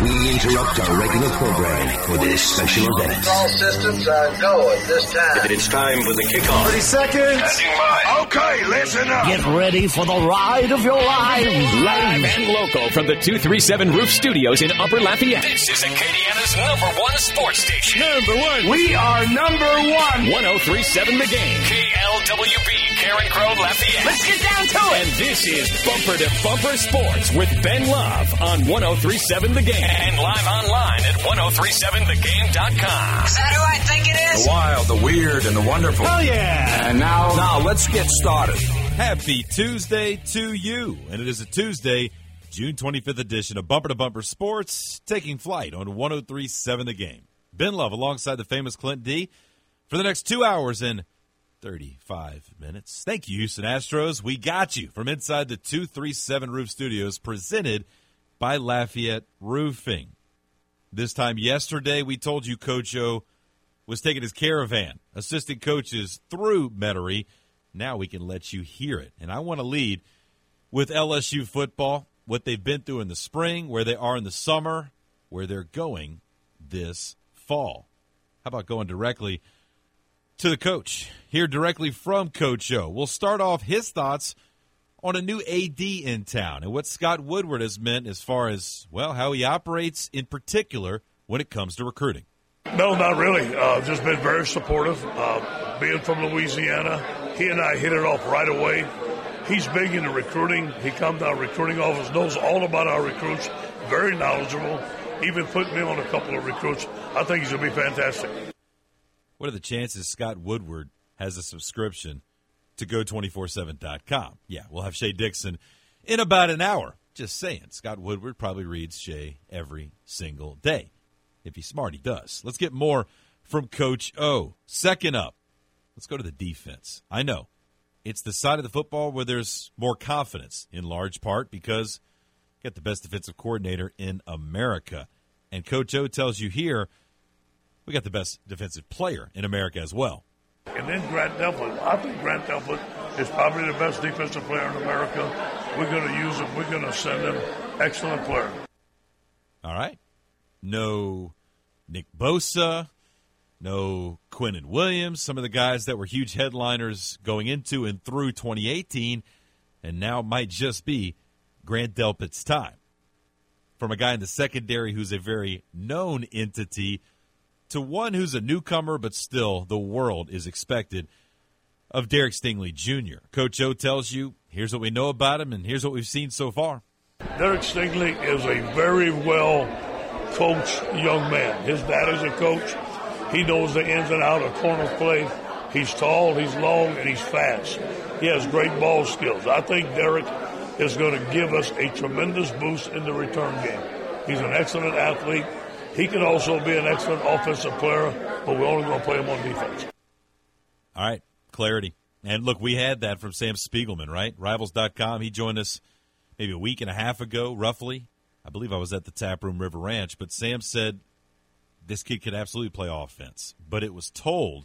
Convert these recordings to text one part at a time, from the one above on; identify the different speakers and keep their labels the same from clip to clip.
Speaker 1: We interrupt our regular program for this special event.
Speaker 2: All systems go at this time.
Speaker 1: It's time for the kickoff.
Speaker 3: 30 seconds.
Speaker 4: Okay, listen up.
Speaker 5: Get ready for the ride of your lives.
Speaker 6: Live and local from the 237 Roof Studios in Upper Lafayette. This is Acadiana's #1 sports station.
Speaker 4: Number one.
Speaker 3: We are number one.
Speaker 6: 1037 The Game. KLWB, Karen Crow, Lafayette.
Speaker 5: Let's get down to it.
Speaker 6: And this is Bumper to Bumper Sports with Ben Love on 1037 The Game. And live online at 1037thegame.com.
Speaker 7: Is that who I think it is?
Speaker 4: The wild, the weird, and the wonderful.
Speaker 3: Oh, yeah.
Speaker 4: And now let's get started.
Speaker 8: Happy Tuesday to you. And it is a Tuesday, June 25th edition of Bumper to Bumper Sports, taking flight on 1037 The Game. Ben Love alongside the famous Clint D for the next 2 hours and 35 minutes. Thank you, Houston Astros. We got you from inside the 237 Roof Studios, presented by Lafayette Roofing. This time yesterday, we told you Coach O was taking his caravan, assistant coaches through Metairie. Now we can let you hear it. And I want to lead with LSU football, what they've been through in the spring, where they are in the summer, where they're going this fall. How about going directly to the coach? Hear directly from Coach O. We'll start off his thoughts on a new AD in town and what Scott Woodward has meant as far as, well, how he operates in particular when it comes to recruiting.
Speaker 9: No, not really. Just been very supportive. Being from Louisiana, he and I hit it off right away. He's big into recruiting. He comes to our recruiting office, knows all about our recruits, very knowledgeable, even put me on a couple of recruits. I think he's going to be fantastic.
Speaker 8: What are the chances Scott Woodward has a subscription to go247.com? Yeah, we'll have Shea Dixon in about an hour. Just saying. Scott Woodward probably reads Shea every single day. If he's smart, he does. Let's get more from Coach O. Second up, let's go to the defense. I know it's the side of the football where there's more confidence, in large part because you got the best defensive coordinator in America. And Coach O tells you here, we got the best defensive player in America as well.
Speaker 9: And then Grant Delpit. I think Grant Delpit is probably the best defensive player in America. We're going to use him. We're going to send him. Excellent player.
Speaker 8: All right. No Nick Bosa, no Quinnen Williams, some of the guys that were huge headliners going into and through 2018, and now might just be Grant Delpit's time. From a guy in the secondary who's a very known entity to one who's a newcomer, but still the world is expected of Derek Stingley Jr. Coach O tells you, here's what we know about him, and here's what we've seen so far.
Speaker 9: Derek Stingley is a very well-coached young man. His dad is a coach. He knows the ins and outs of corner play. He's tall, he's long, and he's fast. He has great ball skills. I think Derek is going to give us a tremendous boost in the return game. He's an excellent athlete. He can also be an excellent offensive player, but we're only going to play him on defense.
Speaker 8: All right, clarity. And look, we had that from Sam Spiegelman, right? Rivals.com. He joined us maybe a week and a half ago, roughly. I believe I was at the Taproom River Ranch. But Sam said this kid could absolutely play offense. But it was told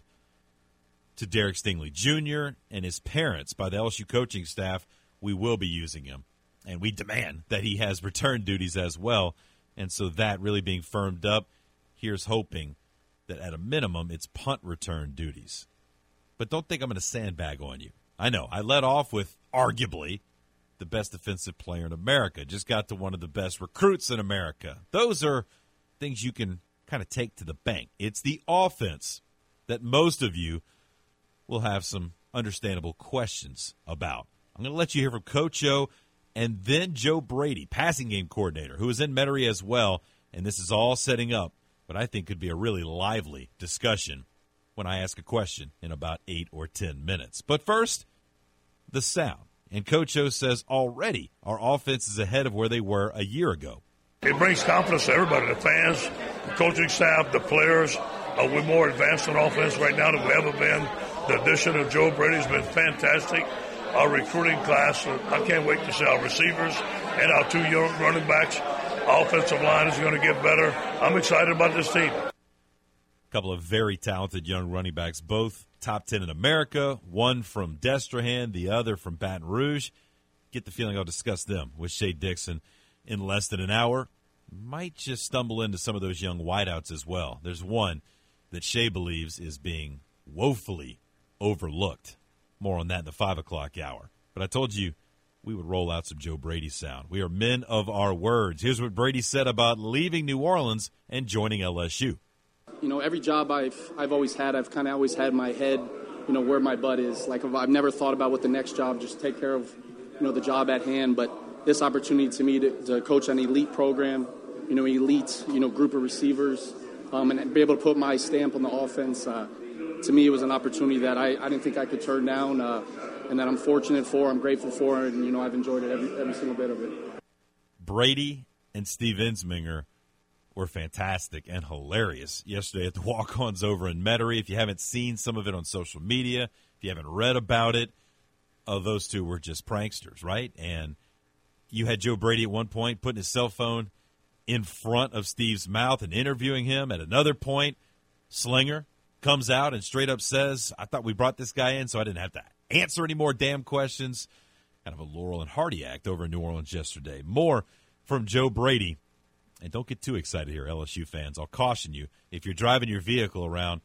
Speaker 8: to Derek Stingley Jr. and his parents by the LSU coaching staff, we will be using him. And we demand that he has return duties as well. And so that really being firmed up, here's hoping that at a minimum it's punt return duties. But don't think I'm going to sandbag on you. I know. I led off with arguably the best defensive player in America. Just got to one of the best recruits in America. Those are things you can kind of take to the bank. It's the offense that most of you will have some understandable questions about. I'm going to let you hear from Coach O and then Joe Brady, passing game coordinator, who is in Metairie as well. And this is all setting up what I think could be a really lively discussion when I ask a question in about 8 or 10 minutes. But first, the sound. And Coach O says already our offense is ahead of where they were a year ago.
Speaker 9: It brings confidence to everybody, the fans, the coaching staff, the players. We're more advanced in offense right now than we ever been. The addition of Joe Brady has been fantastic. Our recruiting class, I can't wait to see our receivers and our 2 young running backs. Our offensive line is going to get better. I'm excited about this team.
Speaker 8: A couple of very talented young running backs, both top 10 in America, one from Destrehan, the other from Baton Rouge. Get the feeling I'll discuss them with Shea Dixon in less than an hour. might just stumble into some of those young wideouts as well. There's one that Shea believes is being woefully overlooked. More on that in the 5 o'clock hour. But I told you we would roll out some Joe Brady sound. We are men of our words. Here's what Brady said about leaving New Orleans and joining LSU.
Speaker 7: You know, every job I've always had, I've kind of always had my head, you know, where my butt is. Like, I've never thought about what the next job, just take care of, you know, the job at hand. But this opportunity to me to coach an elite program, you know, elite, you know, group of receivers, and be able to put my stamp on the offense, to me it was an opportunity that I didn't think I could turn down, and that I'm fortunate for, I'm grateful for, and, you know, I've enjoyed it every single bit of it.
Speaker 8: Brady and Steve Ensminger were fantastic and hilarious yesterday at the walk-ons over in Metairie. If you haven't seen some of it on social media, if you haven't read about it, those two were just pranksters, right? And you had Joe Brady at one point putting his cell phone in front of Steve's mouth and interviewing him. At another point, Slinger comes out and straight up says, I thought we brought this guy in so I didn't have to answer any more damn questions. Kind of a Laurel and Hardy act over in New Orleans yesterday. More from Joe Brady. And don't get too excited here, LSU fans. I'll caution you, if you're driving your vehicle around,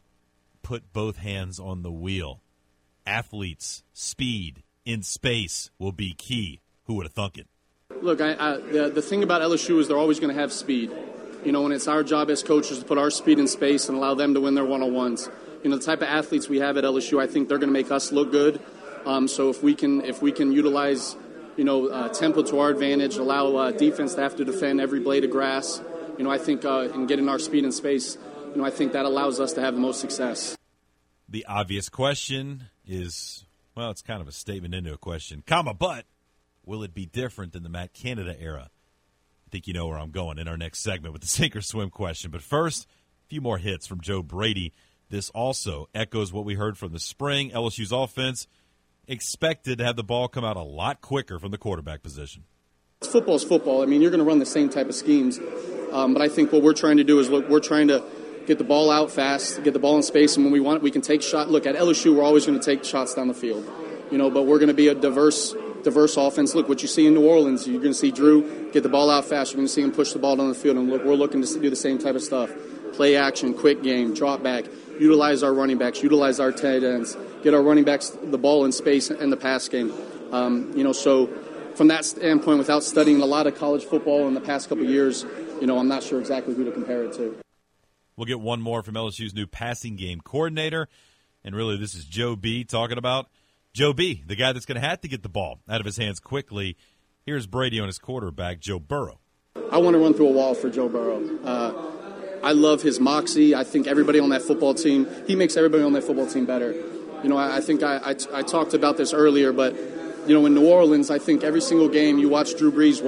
Speaker 8: put both hands on the wheel. Athletes, speed in space will be key. Who would have thunk it?
Speaker 7: Look, the thing about LSU is they're always going to have speed. You know, and it's our job as coaches to put our speed in space and allow them to win their one-on-ones. You know, the type of athletes we have at LSU, I think they're going to make us look good. So if we can utilize, you know, tempo to our advantage, allow defense to have to defend every blade of grass, you know, I think in getting our speed in space, you know, I think that allows us to have the most success.
Speaker 8: The obvious question is, well, it's kind of a statement into a question, but will it be different than the Matt Canada era? I think you know where I'm going in our next segment with the sink or swim question. But first, a few more hits from Joe Brady. This also echoes what we heard from the spring. LSU's offense expected to have the ball come out a lot quicker from the quarterback position.
Speaker 7: Football's football. I mean, you're going to run the same type of schemes. But I think what we're trying to do is, look, we're trying to get the ball out fast, get the ball in space, and when we want it, we can take shots. Look, at LSU, we're always going to take shots down the field. You know, but we're going to be a diverse offense. Look, what you see in New Orleans, you're going to see Drew get the ball out fast. You're going to see him push the ball down the field. And look, we're looking to do the same type of stuff. Play action, quick game, drop back, utilize our running backs, utilize our tight ends, get our running backs the ball in space in the pass game. You know, so from that standpoint, without studying a lot of college football in the past couple of years, you know, I'm not sure exactly who to compare it to.
Speaker 8: We'll get one more from LSU's new passing game coordinator. And really, this is Joe B. talking about Joe B., the guy that's going to have to get the ball out of his hands quickly. Here's Brady on his quarterback, Joe Burrow.
Speaker 7: I want to run through a wall for Joe Burrow. I love his moxie. I think everybody on that football team, he makes everybody on that football team better. You know, I think I talked about this earlier, but, you know, in New Orleans, I think every single game you watch Drew Brees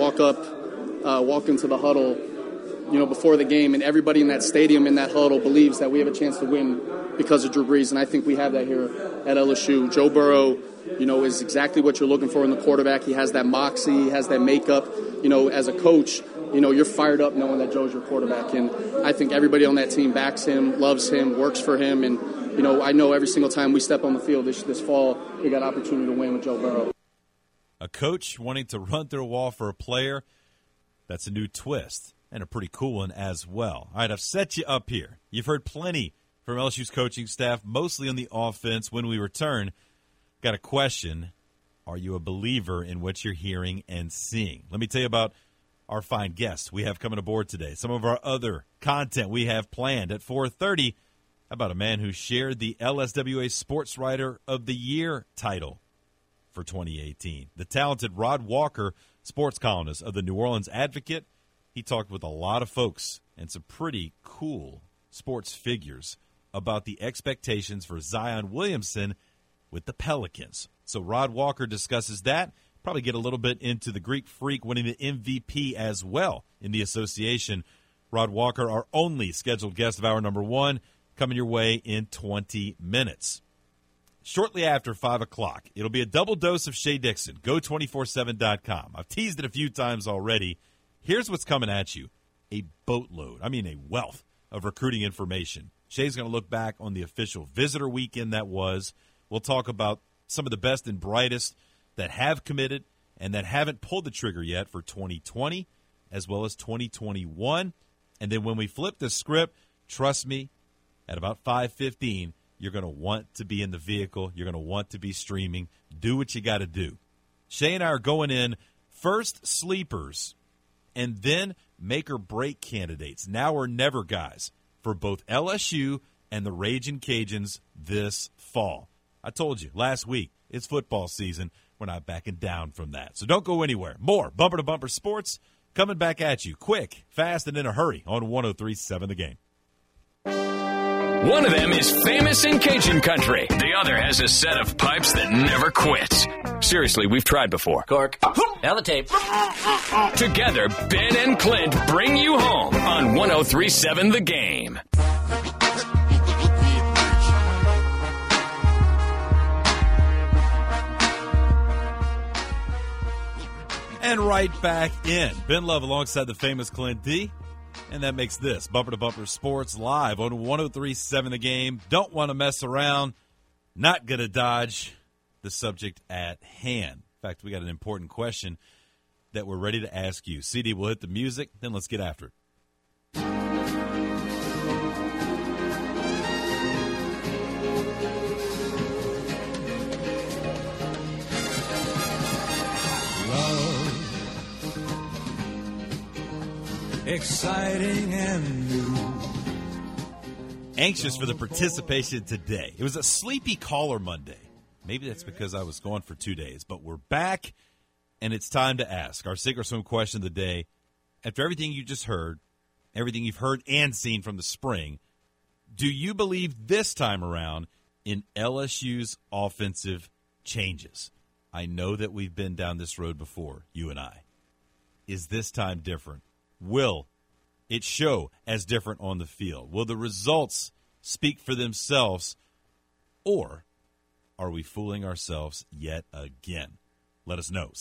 Speaker 7: walk into the huddle, you know, before the game, and everybody in that stadium, in that huddle, believes that we have a chance to win because of Drew Brees, and I think we have that here at LSU. Joe Burrow, you know, is exactly what you're looking for in the quarterback. He has that moxie, he has that makeup. You know, as a coach, you know, you're fired up knowing that Joe's your quarterback, and I think everybody on that team backs him, loves him, works for him, and, you know, I know every single time we step on the field this fall, we got opportunity to win with Joe Burrow.
Speaker 8: A coach wanting to run through a wall for a player, that's a new twist. And a pretty cool one as well. All right, I've set you up here. You've heard plenty from LSU's coaching staff, mostly on the offense. When we return, got a question. Are you a believer in what you're hearing and seeing? Let me tell you about our fine guests we have coming aboard today. Some of our other content we have planned at 4:30 about a man who shared the LSWA Sports Writer of the Year title for 2018. The talented Rod Walker, sports columnist of the New Orleans Advocate. He talked with a lot of folks and some pretty cool sports figures about the expectations for Zion Williamson with the Pelicans. So Rod Walker discusses that. Probably get a little bit into the Greek Freak winning the MVP as well in the association. Rod Walker, our only scheduled guest of hour number one, coming your way in 20 minutes. Shortly after 5 o'clock, it'll be a double dose of Shea Dixon. Go247.com. I've teased it a few times already. Here's what's coming at you. A boatload, a wealth of recruiting information. Shay's going to look back on the official visitor weekend that was. We'll talk about some of the best and brightest that have committed and that haven't pulled the trigger yet for 2020. as well as 2021. And then when we flip the script, trust me, at about 5:15, you're going to want to be in the vehicle. You're going to want to be streaming. Do what you got to do. Shay and I are going in first sleepers and then make or break candidates, now or never guys, for both LSU and the Ragin' Cajuns this fall. I told you last week, it's football season. We're not backing down from that. So don't go anywhere. More Bumper to Bumper Sports coming back at you quick, fast, and in a hurry on 103.7 The Game.
Speaker 6: One of them is famous in Cajun country. The other has a set of pipes that never quits. Seriously, we've tried before.
Speaker 5: Cork. Now the tape.
Speaker 6: Together, Ben and Clint bring you home on 103.7 The Game.
Speaker 8: And right back in. Ben Love alongside the famous Clint D. And that makes this Bumper to Bumper Sports live on 103.7 The Game. Don't want to mess around. Not going to dodge the subject at hand. In fact, we got an important question that we're ready to ask you. CD will hit the music, then let's get after it.
Speaker 10: Exciting and new.
Speaker 8: Anxious for the participation today. It was a sleepy caller Monday. Maybe that's because I was gone for 2 days, but we're back, and it's time to ask our Sink or Swim question of the day. After everything you just heard, everything you've heard and seen from the spring, do you believe this time around in LSU's offensive changes? I know that we've been down this road before, you and I. Is this time different? Will it show as different on the field? Will the results speak for themselves? Or are we fooling ourselves yet again? Let us know.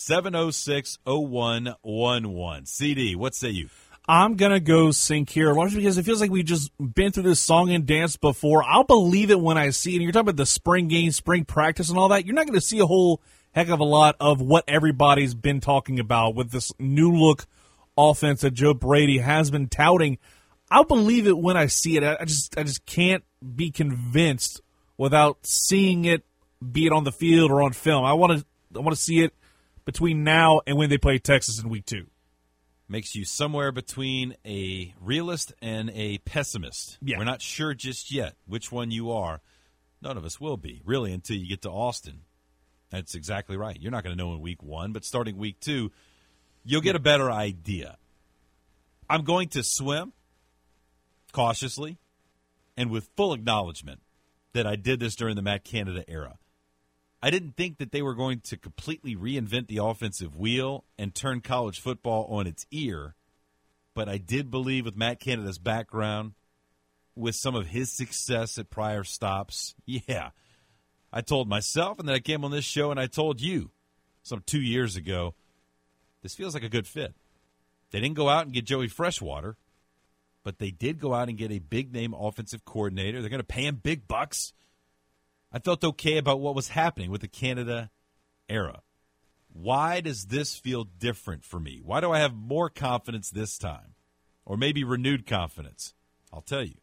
Speaker 8: 706-0111. CD, what say you?
Speaker 11: I'm going to go Sink here, largely because it feels like we've just been through this song and dance before. I'll believe it when I see it. And you're talking about the spring game, spring practice and all that. You're not going to see a whole heck of a lot of what everybody's been talking about with this new look offense that Joe Brady has been touting. I'll believe it when I see it. I just can't be convinced without seeing it, be it on the field or on film. I want to see it between now and when they play Texas in week 2.
Speaker 8: Makes you somewhere between a realist and a pessimist.
Speaker 11: Yeah.
Speaker 8: We're not sure just yet which one you are. None of us will be, really, until you get to Austin. That's exactly right. You're not going to know in week 1, but starting week 2, you'll get a better idea. I'm going to swim cautiously and with full acknowledgement that I did this during the Matt Canada era. I didn't think that they were going to completely reinvent the offensive wheel and turn college football on its ear, but I did believe with Matt Canada's background, with some of his success at prior stops, I told myself, and then I came on this show and I told you some 2 years ago, this feels like a good fit. They didn't go out and get Joey Freshwater, but they did go out and get a big-name offensive coordinator. They're going to pay him big bucks. I felt okay about what was happening with the Canada era. Why does this feel different for me? Why do I have more confidence this time? Or maybe renewed confidence? I'll tell you.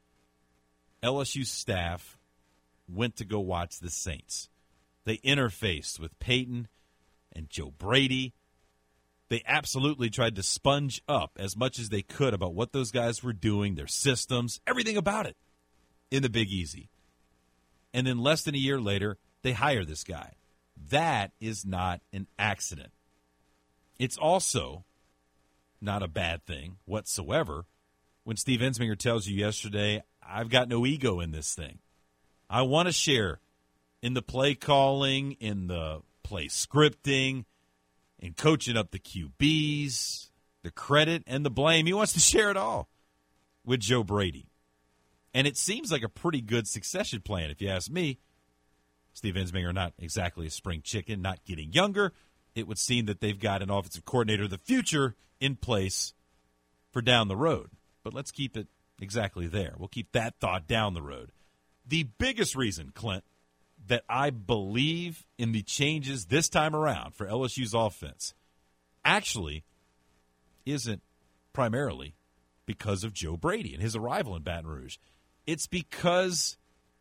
Speaker 8: LSU staff went to go watch the Saints. They interfaced with Peyton and Joe Brady. They absolutely tried to sponge up as much as they could about what those guys were doing, their systems, everything about it in the Big Easy. And then less than a year later, they hire this guy. That is not an accident. It's also not a bad thing whatsoever when Steve Ensminger tells you yesterday, I've got no ego in this thing. I want to share in the play calling, in the play scripting, in coaching up the QBs, the credit and the blame. He wants to share it all with Joe Brady. And it seems like a pretty good succession plan, if you ask me. Steve Ensminger, not exactly a spring chicken, not getting younger. It would seem that they've got an offensive coordinator of the future in place for down the road. But let's keep it exactly there. We'll keep that thought down the road. The biggest reason, Clint, that I believe in the changes this time around for LSU's offense actually isn't primarily because of Joe Brady and his arrival in Baton Rouge. It's because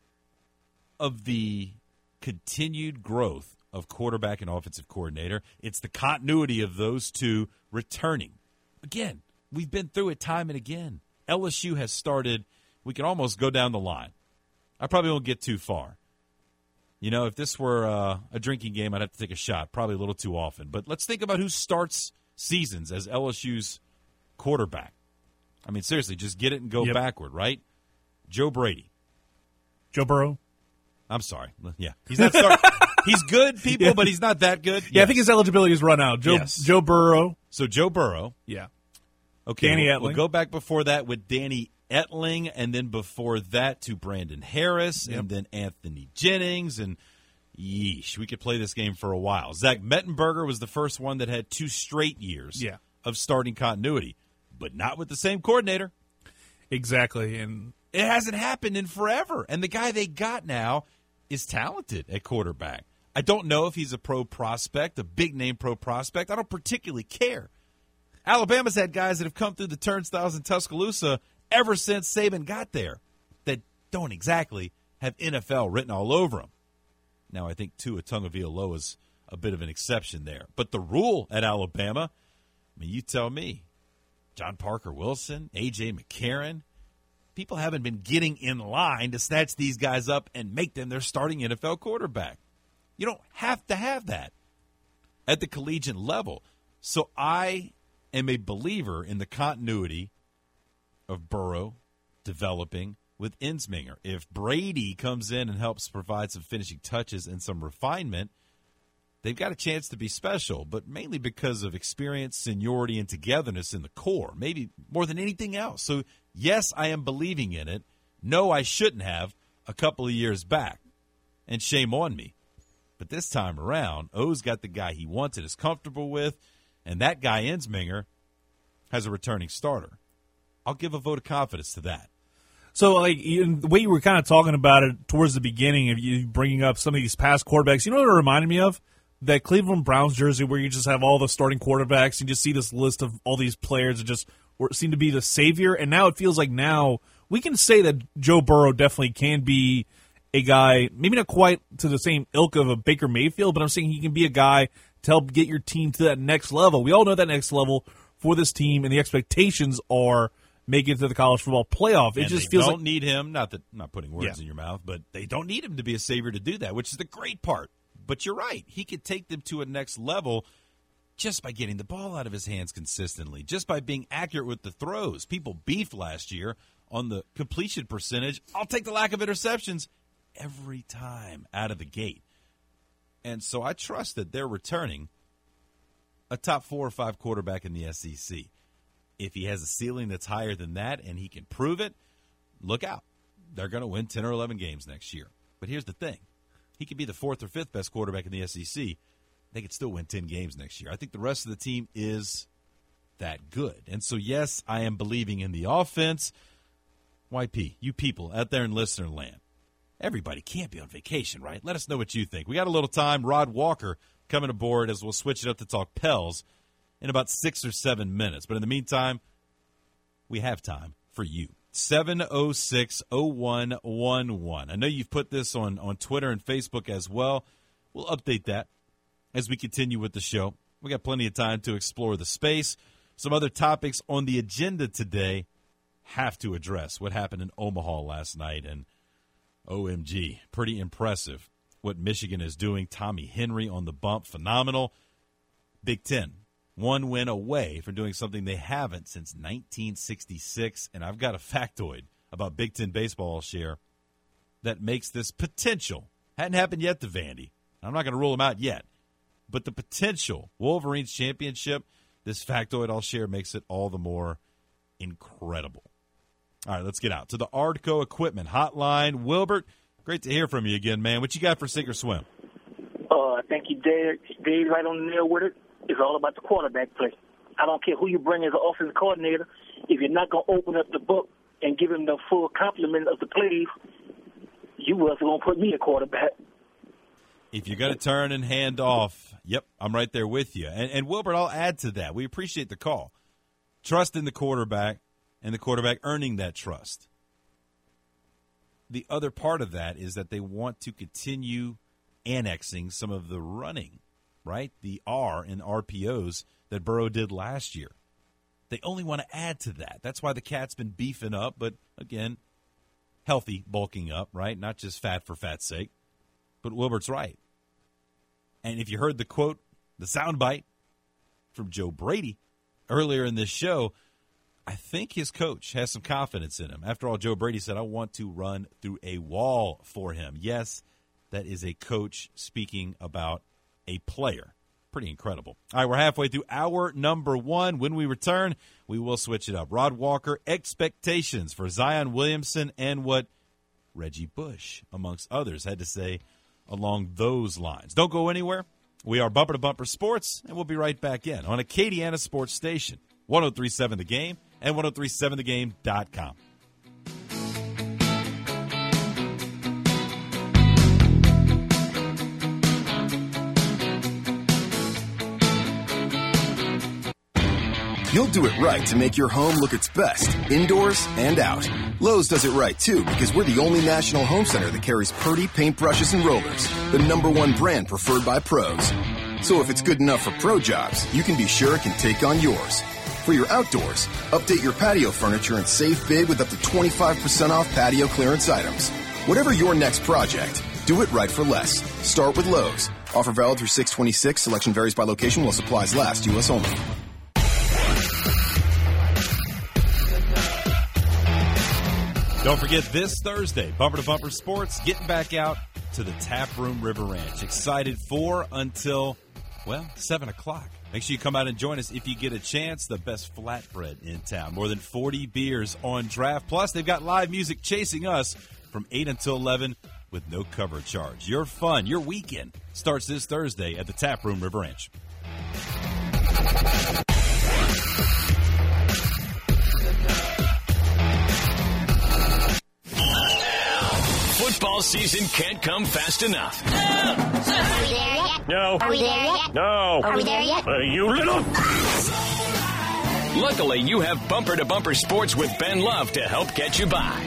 Speaker 8: of the continued growth of quarterback and offensive coordinator. It's the continuity of those two returning. Again, we've been through it time and again. LSU has started, we can almost go down the line. I probably won't get too far. You know, if this were a drinking game, I'd have to take a shot, probably a little too often. But let's think about who starts seasons as LSU's quarterback. I mean, seriously, just get it and go backward, right? Joe Brady.
Speaker 11: Joe Burrow.
Speaker 8: I'm sorry. Yeah. He's not starting. He's good, people, but he's not that good.
Speaker 11: Yeah, I think his eligibility is run out. Joe Burrow.
Speaker 8: So Joe Burrow.
Speaker 11: Yeah.
Speaker 8: Okay.
Speaker 11: Danny Etling.
Speaker 8: We'll go back before that with Danny Etling, and then before that to Brandon Harris, and then Anthony Jennings, and yeesh, we could play this game for a while. Zach Mettenberger was the first one that had 2 straight years of starting continuity, but not with the same coordinator.
Speaker 11: Exactly, and
Speaker 8: it hasn't happened in forever. And the guy they got now is talented at quarterback. I don't know if he's a pro prospect, a big-name pro prospect. I don't particularly care. Alabama's had guys that have come through the turnstiles in Tuscaloosa ever since Saban got there that don't exactly have NFL written all over them. Now, I think Tua Tagovailoa is a bit of an exception there. But the rule at Alabama, I mean, you tell me, John Parker Wilson, A.J. McCarron, people haven't been getting in line to snatch these guys up and make them their starting NFL quarterback. You don't have to have that at the collegiate level. So I am a believer in the continuity of Burrow developing with Ensminger. If Brady comes in and helps provide some finishing touches and some refinement, they've got a chance to be special, but mainly because of experience, seniority, and togetherness in the core, maybe more than anything else. So, yes, I am believing in it. No, I shouldn't have a couple of years back, and shame on me. But this time around, O's got the guy he wants and is comfortable with, and that guy, Ensminger, has a returning starter. I'll give a vote of confidence to that.
Speaker 11: So, like, the way you were kind of talking about it towards the beginning of you bringing up some of these past quarterbacks, you know what it reminded me of? That Cleveland Browns jersey where you just have all the starting quarterbacks. You just see this list of all these players that just seem to be the savior. And now it feels like now we can say that Joe Burrow definitely can be a guy, maybe not quite to the same ilk of a Baker Mayfield, but I'm saying he can be a guy to help get your team to that next level. We all know that next level for this team, and the expectations are make it to the college football playoff. It
Speaker 8: and
Speaker 11: just
Speaker 8: they
Speaker 11: feels
Speaker 8: don't
Speaker 11: like
Speaker 8: need him. Not putting words in your mouth, but they don't need him to be a savior to do that, which is the great part. But you're right. He could take them to a next level just by getting the ball out of his hands consistently, just by being accurate with the throws. People beefed last year on the completion percentage. I'll take the lack of interceptions every time out of the gate. And so I trust that they're returning a top 4 or 5 quarterback in the SEC. If he has a ceiling that's higher than that and he can prove it, look out. They're going to win 10 or 11 games next year. But here's the thing. He could be the 4th or 5th best quarterback in the SEC. They could still win 10 games next year. I think the rest of the team is that good. And so, yes, I am believing in the offense. YP, you people out there in listener land, everybody can't be on vacation, right? Let us know what you think. We got a little time. Rod Walker coming aboard as we'll switch it up to talk Pels in about 6 or 7 minutes. But in the meantime, we have time for you. 706-0111. I know you've put this on Twitter and Facebook as well. We'll update that as we continue with the show. We got plenty of time to explore the space. Some other topics on the agenda today have to address what happened in Omaha last night. And OMG, pretty impressive what Michigan is doing. Tommy Henry on the bump, phenomenal. Big Ten. 1 win away from doing something they haven't since 1966. And I've got a factoid about Big Ten baseball share that makes this potential. Hadn't happened yet to Vandy. I'm not going to rule them out yet. But the potential Wolverines championship, this factoid I'll share makes it all the more incredible. All right, let's get out to the Ardco Equipment Hotline. Wilbert, great to hear from you again, man. What you got for Sink or Swim?
Speaker 12: Thank you, Dave. Dave, right on the nail with it. It's all about the quarterback play. I don't care who you bring as an offensive coordinator. If you're not going to open up the book and give him the full complement of the plays, you wasn't going to put me a quarterback.
Speaker 8: If you're going to turn and hand off, yep, I'm right there with you. And Wilbert, I'll add to that. We appreciate the call. Trust in the quarterback and the quarterback earning that trust. The other part of that is that they want to continue annexing some of the running, right? The R in RPOs that Burrow did last year. They only want to add to that. That's why the Cat's been beefing up, but again, healthy bulking up, right? Not just fat for fat's sake. But Wilbert's right. And if you heard the quote, the soundbite from Joe Brady earlier in this show, I think his coach has some confidence in him. After all, Joe Brady said, I want to run through a wall for him. Yes, that is a coach speaking about a player. Pretty incredible. All right, we're halfway through hour number 1. When we return, we will switch it up. Rod Walker, expectations for Zion Williamson and what Reggie Bush, amongst others, had to say along those lines. Don't go anywhere. We are Bumper to Bumper Sports, and we'll be right back in on Acadiana Sports Station, 103.7 The Game and 103.7thegame.com.
Speaker 13: You'll do it right to make your home look its best, indoors and out. Lowe's does it right, too, because we're the only national home center that carries Purdy paintbrushes and rollers, the #1 brand preferred by pros. So if it's good enough for pro jobs, you can be sure it can take on yours. For your outdoors, update your patio furniture and save big with up to 25% off patio clearance items. Whatever your next project, do it right for less. Start with Lowe's. Offer valid through 6/26. Selection varies by location while supplies last. U.S. only.
Speaker 8: Don't forget this Thursday, Bumper to Bumper Sports, getting back out to the Tap Room River Ranch. Excited for until, 7 o'clock. Make sure you come out and join us if you get a chance. The best flatbread in town. More than 40 beers on draft. Plus, they've got live music chasing us from 8 until 11 with no cover charge. Your fun, your weekend starts this Thursday at the Tap Room River Ranch.
Speaker 6: Football season can't come fast enough.
Speaker 5: Are we there yet?
Speaker 6: No.
Speaker 5: Are we there yet?
Speaker 6: No.
Speaker 5: Are we there yet?
Speaker 6: You little... Luckily, you have Bumper to Bumper Sports with Ben Love to help get you by.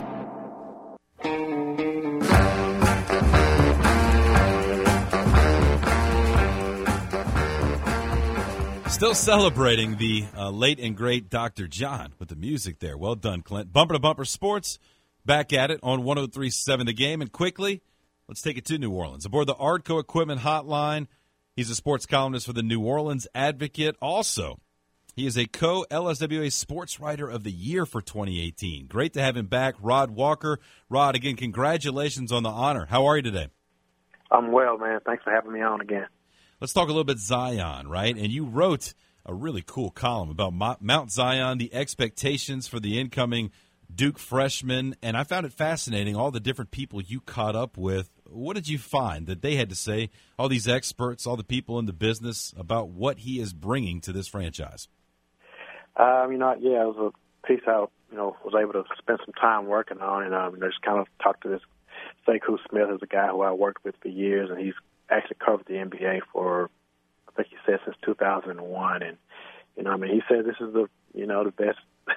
Speaker 8: Still celebrating the late and great Dr. John with the music there. Well done, Clint. Bumper to Bumper Sports. Back at it on 103.7 The Game. And quickly, let's take it to New Orleans. Aboard the Ardco Equipment Hotline, he's a sports columnist for the New Orleans Advocate. Also, he is a co-LSWA Sports Writer of the Year for 2018. Great to have him back, Rod Walker. Rod, again, congratulations on the honor. How are you today?
Speaker 14: I'm well, man. Thanks for having me on again.
Speaker 8: Let's talk a little bit Zion, right? And you wrote a really cool column about Mount Zion, the expectations for the incoming Duke freshman, and I found it fascinating, all the different people you caught up with. What did you find that they had to say, all these experts, all the people in the business, about what he is bringing to this franchise?
Speaker 14: It was a piece I, was able to spend some time working on, and I just kind of talked to this Sekou Smith, who's a guy who I worked with for years, and he's actually covered the NBA for, I think he said, since 2001, and, he said this is the best,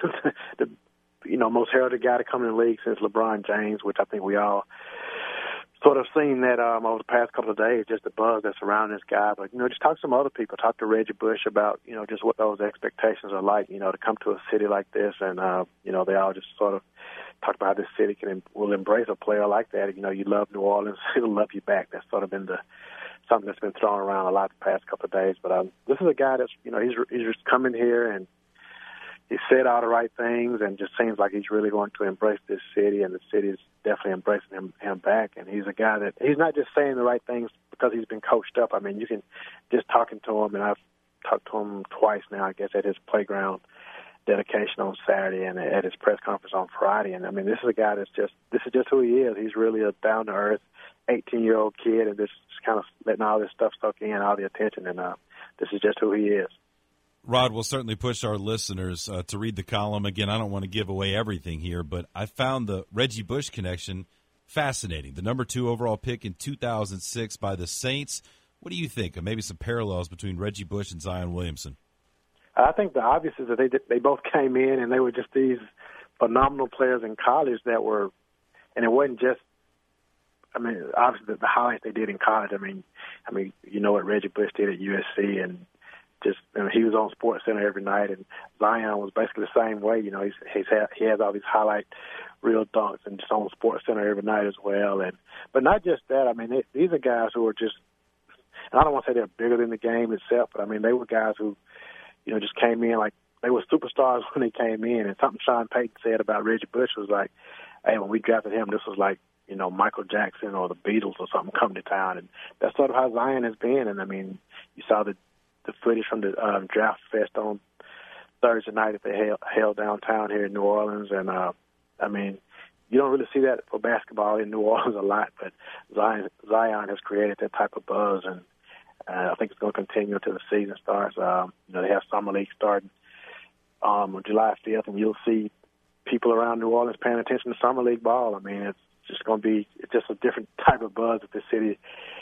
Speaker 14: most heralded guy to come in the league since LeBron James, which I think we all sort of seen that over the past couple of days, just the buzz that's around this guy. But, just talk to some other people. Talk to Reggie Bush about, just what those expectations are like, to come to a city like this. And, they all just sort of talk about how this city will embrace a player like that. You love New Orleans, it'll love you back. That's sort of been something that's been thrown around a lot the past couple of days. But this is a guy that's, he's just coming here and he said all the right things, and just seems like he's really going to embrace this city, and the city is definitely embracing him back. And he's a guy that he's not just saying the right things because he's been coached up. I mean, you can just talking to him, and I've talked to him twice now, I guess, at his playground dedication on Saturday and at his press conference on Friday. And I mean, this is a guy this is just who he is. He's really a down to earth 18-year-old kid, and just kind of letting all this stuff soak in, all the attention, and this is just who he is.
Speaker 8: Rod, we'll certainly push our listeners to read the column. Again, I don't want to give away everything here, but I found the Reggie Bush connection fascinating. The number 2 overall pick in 2006 by the Saints. What do you think of maybe some parallels between Reggie Bush and Zion Williamson?
Speaker 14: I think the obvious is that they both came in and they were just these phenomenal players in college that were, and it wasn't just, I mean, obviously the highlights they did in college. I mean, you know what Reggie Bush did at USC, and just, you know, he was on SportsCenter every night, and Zion was basically the same way. You know, he has all these highlight real dunks and just on SportsCenter every night as well. But not just that. I mean, these are guys who are just, and I don't want to say they're bigger than the game itself, but I mean, they were guys who, you know, just came in like they were superstars when they came in. And something Sean Payton said about Reggie Bush was like, hey, when we drafted him, this was like, you know, Michael Jackson or the Beatles or something coming to town. And that's sort of how Zion has been. And, I mean, you saw the footage from the Draft Fest on Thursday night that they held downtown here in New Orleans. And, I mean, you don't really see that for basketball in New Orleans a lot, but Zion has created that type of buzz. And I think it's going to continue until the season starts. You know, they have Summer League starting on July 5th, and you'll see people around New Orleans paying attention to Summer League ball. I mean, it's just going to be just a different type of buzz that the city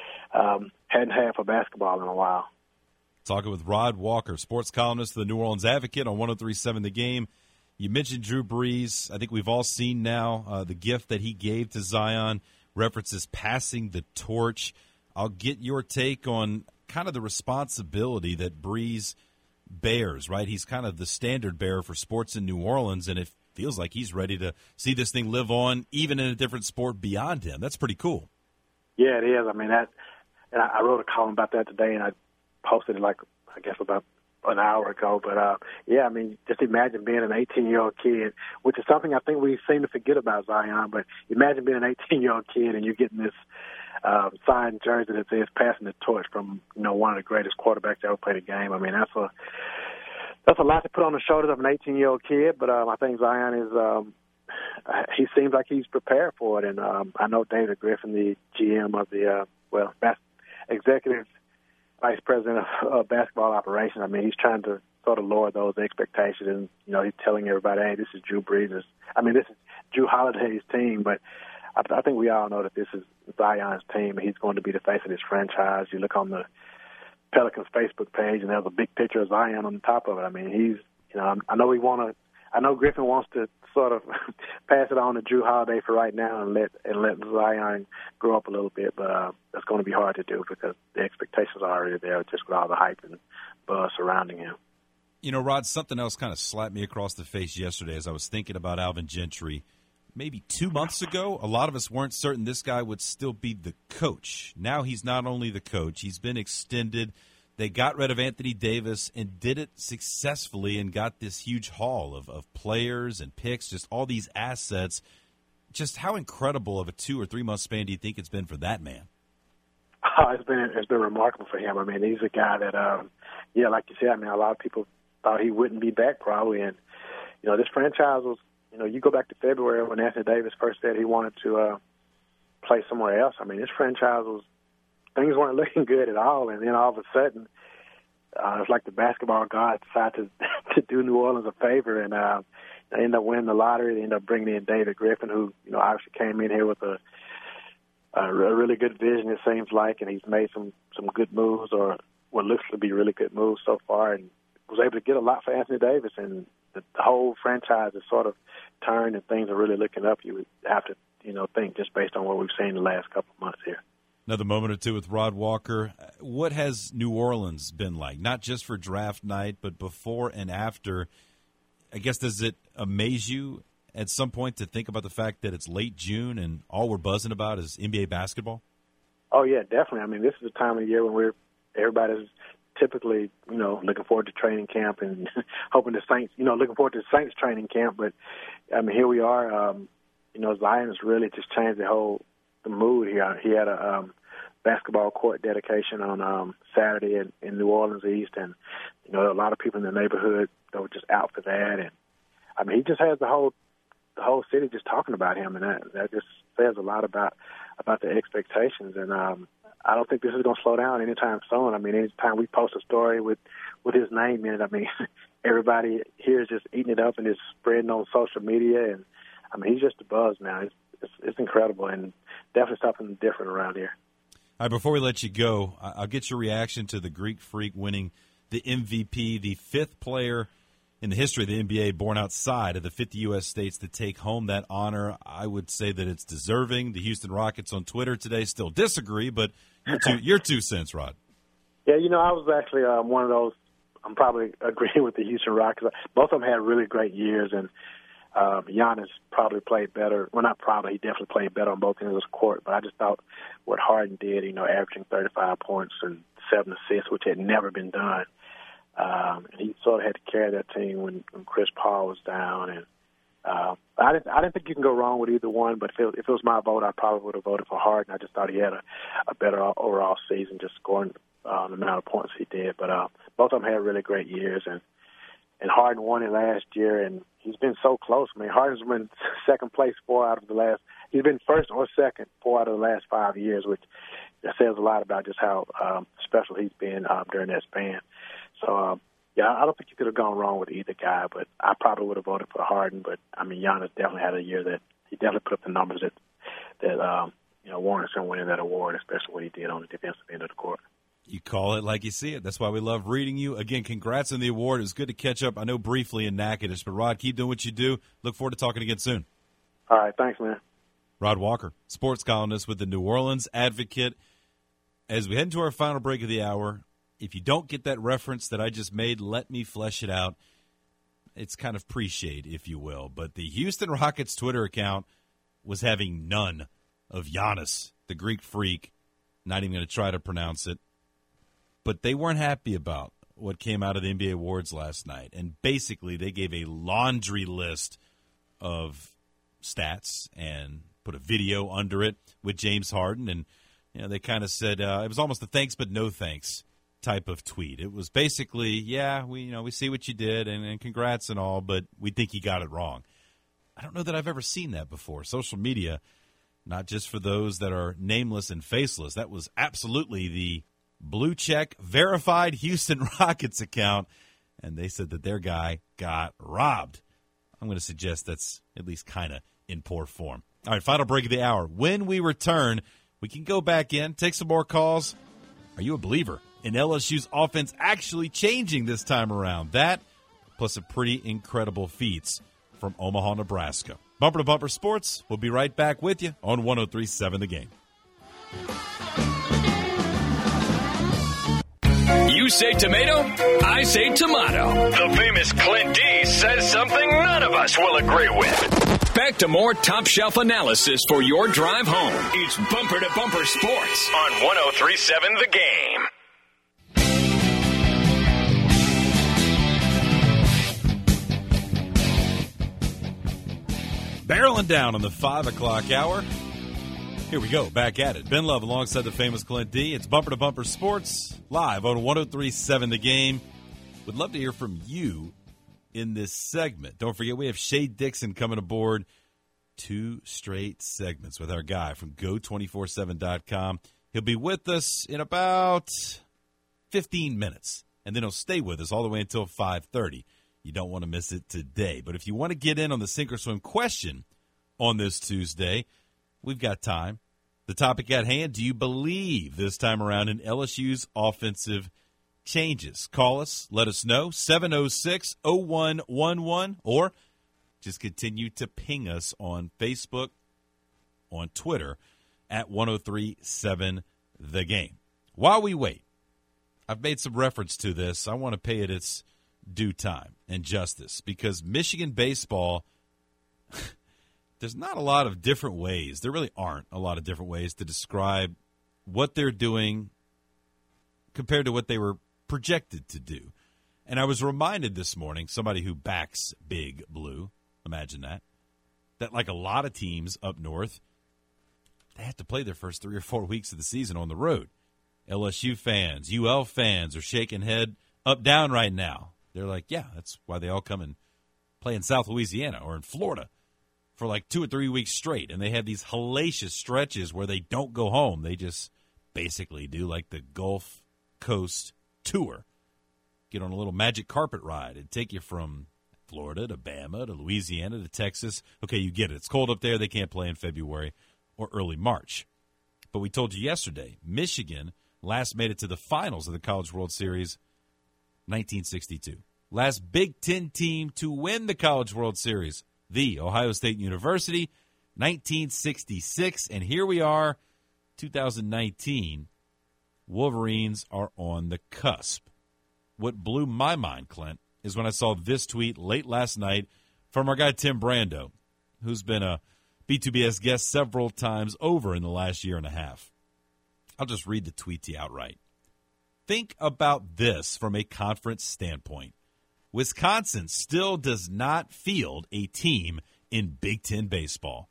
Speaker 14: hadn't had for basketball in a while.
Speaker 8: Talking with Rod Walker, sports columnist for the New Orleans Advocate on 103.7 The Game. You mentioned Drew Brees. I think we've all seen now the gift that he gave to Zion, references passing the torch. I'll get your take on kind of the responsibility that Brees bears, right? He's kind of the standard bearer for sports in New Orleans, and it feels like he's ready to see this thing live on, even in a different sport beyond him. That's pretty cool.
Speaker 14: Yeah, it is. I mean, and I wrote a column about that today, and I posted it, like, I guess about an hour ago. But, yeah, I mean, just imagine being an 18-year-old kid, which is something I think we seem to forget about Zion. But imagine being an 18-year-old kid and you're getting this signed jersey that says passing the torch from, you know, one of the greatest quarterbacks to ever play the game. I mean, that's a lot to put on the shoulders of an 18-year-old kid. But I think Zion is he seems like he's prepared for it. And I know David Griffin, the GM of the executive vice president of basketball operations. I mean, he's trying to sort of lower those expectations, and, you know, he's telling everybody, hey, this is Drew Brees'. I mean, this is Drew Holiday's team, but I think we all know that this is Zion's team, and he's going to be the face of this franchise. You look on the Pelicans Facebook page, and there's a big picture of Zion on the top of it. I mean, he's, you know, I know Griffin wants to sort of pass it on to Drew Holiday for right now and let Zion grow up a little bit, but that's going to be hard to do because the expectations are already there just with all the hype and buzz surrounding him.
Speaker 8: You know, Rod, something else kind of slapped me across the face yesterday as I was thinking about Alvin Gentry. Maybe 2 months ago, a lot of us weren't certain this guy would still be the coach. Now he's not only the coach, he's been extended. They got rid of Anthony Davis and did it successfully and got this huge haul of players and picks, just all these assets. Just how incredible of a 2 or 3 month span do you think it's been for that man?
Speaker 14: Oh, it's been remarkable for him. I mean, he's a guy that, like you said, I mean, a lot of people thought he wouldn't be back probably. And, you know, this franchise was, you know, you go back to February when Anthony Davis first said he wanted to play somewhere else. I mean, this franchise things weren't looking good at all. And then all of a sudden, it's like the basketball gods decided to do New Orleans a favor and they ended up winning the lottery. They ended up bringing in David Griffin, who, you know, obviously came in here with a really good vision, it seems like, and he's made some good moves, or what looks to be really good moves so far, and was able to get a lot for Anthony Davis. And the whole franchise has sort of turned, and things are really looking up. You would have to, you know, think just based on what we've seen the last couple of months here.
Speaker 8: Another moment or two with Rod Walker. What has New Orleans been like? Not just for draft night, but before and after. I guess, does it amaze you at some point to think about the fact that it's late June and all we're buzzing about is NBA basketball?
Speaker 14: Oh, yeah, definitely. I mean, this is the time of year when everybody's typically, you know, looking forward to training camp and hoping the Saints, you know, looking forward to the Saints training camp. But, I mean, here we are. You know, Zion has really just changed the mood here. He had a basketball court dedication on Saturday in New Orleans East, and, you know, a lot of people in the neighborhood that were just out for that. And, I mean, he just has the whole city just talking about him, and that just says a lot about the expectations. And I don't think this is going to slow down anytime soon. I mean, anytime we post a story with his name in it, I mean, everybody here is just eating it up and it's spreading on social media. And, I mean, he's just a buzz now. It's incredible, and definitely something different around here.
Speaker 8: All right, before we let you go, I'll get your reaction to the Greek Freak winning the MVP, the fifth player in the history of the NBA born outside of the 50 U.S. states to take home that honor. I would say that it's deserving. The Houston Rockets on Twitter today still disagree, but your 2 cents, Rod.
Speaker 14: Yeah, I was actually one of those. I'm probably agreeing with the Houston Rockets. Both of them had really great years, and Giannis probably played better. Well, not probably. He definitely played better on both ends of the court. But I just thought what Harden did, averaging 35 points and 7 assists, which had never been done. And he sort of had to carry that team when Chris Paul was down. And I didn't think you can go wrong with either one. But if it was my vote, I probably would have voted for Harden. I just thought he had a better overall season, just scoring the amount of points he did. But both of them had really great years, and Harden won it last year, and he's been so close. I mean, Harden's been second place 4 out of the last. He's been first or second 4 out of the last 5 years, which says a lot about just how special he's been during that span. So, I don't think you could have gone wrong with either guy, but I probably would have voted for Harden. But, I mean, Giannis definitely had a year that he definitely put up the numbers that warrants him winning that award, especially what he did on the defensive end of the court.
Speaker 8: You call it like you see it. That's why we love reading you. Again, congrats on the award. It was good to catch up. I know briefly in Natchitoches, but, Rod, keep doing what you do. Look forward to talking again soon.
Speaker 14: All right. Thanks, man.
Speaker 8: Rod Walker, sports columnist with the New Orleans Advocate. As we head into our final break of the hour, if you don't get that reference that I just made, let me flesh it out. It's kind of pre-shade, if you will. But the Houston Rockets Twitter account was having none of Giannis, the Greek freak. Not even going to try to pronounce it. But they weren't happy about what came out of the NBA awards last night. And basically they gave a laundry list of stats and put a video under it with James Harden. And they kind of said it was almost a thanks but no thanks type of tweet. It was basically, we see what you did and congrats and all, but we think you got it wrong. I don't know that I've ever seen that before. Social media, not just for those that are nameless and faceless. That was absolutely the blue check verified Houston Rockets account, and they said that their guy got robbed. I'm going to suggest that's at least kind of in poor form. All right, final break of the hour. When we return, we can go back in, take some more calls. Are you a believer in LSU's offense actually changing this time around? That, plus some pretty incredible feats from Omaha, Nebraska. Bumper to Bumper Sports. We'll be right back with you on 103.7 The Game.
Speaker 6: You say tomato, I say tomato. The famous Clint D says something none of us will agree with. Back to more top shelf analysis for your drive home. It's Bumper to Bumper Sports on 103.7 The Game.
Speaker 8: Barreling down on the 5 o'clock hour. Here we go, back at it. Ben Love alongside the famous Clint D. It's Bumper to Bumper Sports, live on 103.7 The Game. Would love to hear from you in this segment. Don't forget, we have Shay Dixon coming aboard. 2 straight segments with our guy from Go247.com. He'll be with us in about 15 minutes, and then he'll stay with us all the way until 5:30. You don't want to miss it today. But if you want to get in on the sink or swim question on this Tuesday, we've got time. The topic at hand, do you believe this time around in LSU's offensive changes? Call us, let us know, 706-0111, or just continue to ping us on Facebook, on Twitter, at 103.7 The Game. While we wait, I've made some reference to this. I want to pay it its due time and justice, because Michigan baseball, there's not a lot of different ways. There really aren't a lot of different ways to describe what they're doing compared to what they were projected to do. And I was reminded this morning, somebody who backs Big Blue, imagine that like a lot of teams up north, they have to play their first 3 or 4 weeks of the season on the road. LSU fans, UL fans are shaking head up down right now. They're like, yeah, that's why they all come and play in South Louisiana or in Florida for like 2 or 3 weeks straight. And they have these hellacious stretches where they don't go home. They just basically do like the Gulf Coast tour. Get on a little magic carpet ride and take you from Florida to Bama to Louisiana to Texas. Okay, you get it. It's cold up there. They can't play in February or early March. But we told you yesterday, Michigan last made it to the finals of the College World Series 1962. Last Big Ten team to win the College World Series, the Ohio State University, 1966. And here we are, 2019. Wolverines are on the cusp. What blew my mind, Clint, is when I saw this tweet late last night from our guy Tim Brando, who's been a B2BS guest several times over in the last year and a half. I'll just read the tweet to you outright. Think about this from a conference standpoint. Wisconsin still does not field a team in Big Ten baseball.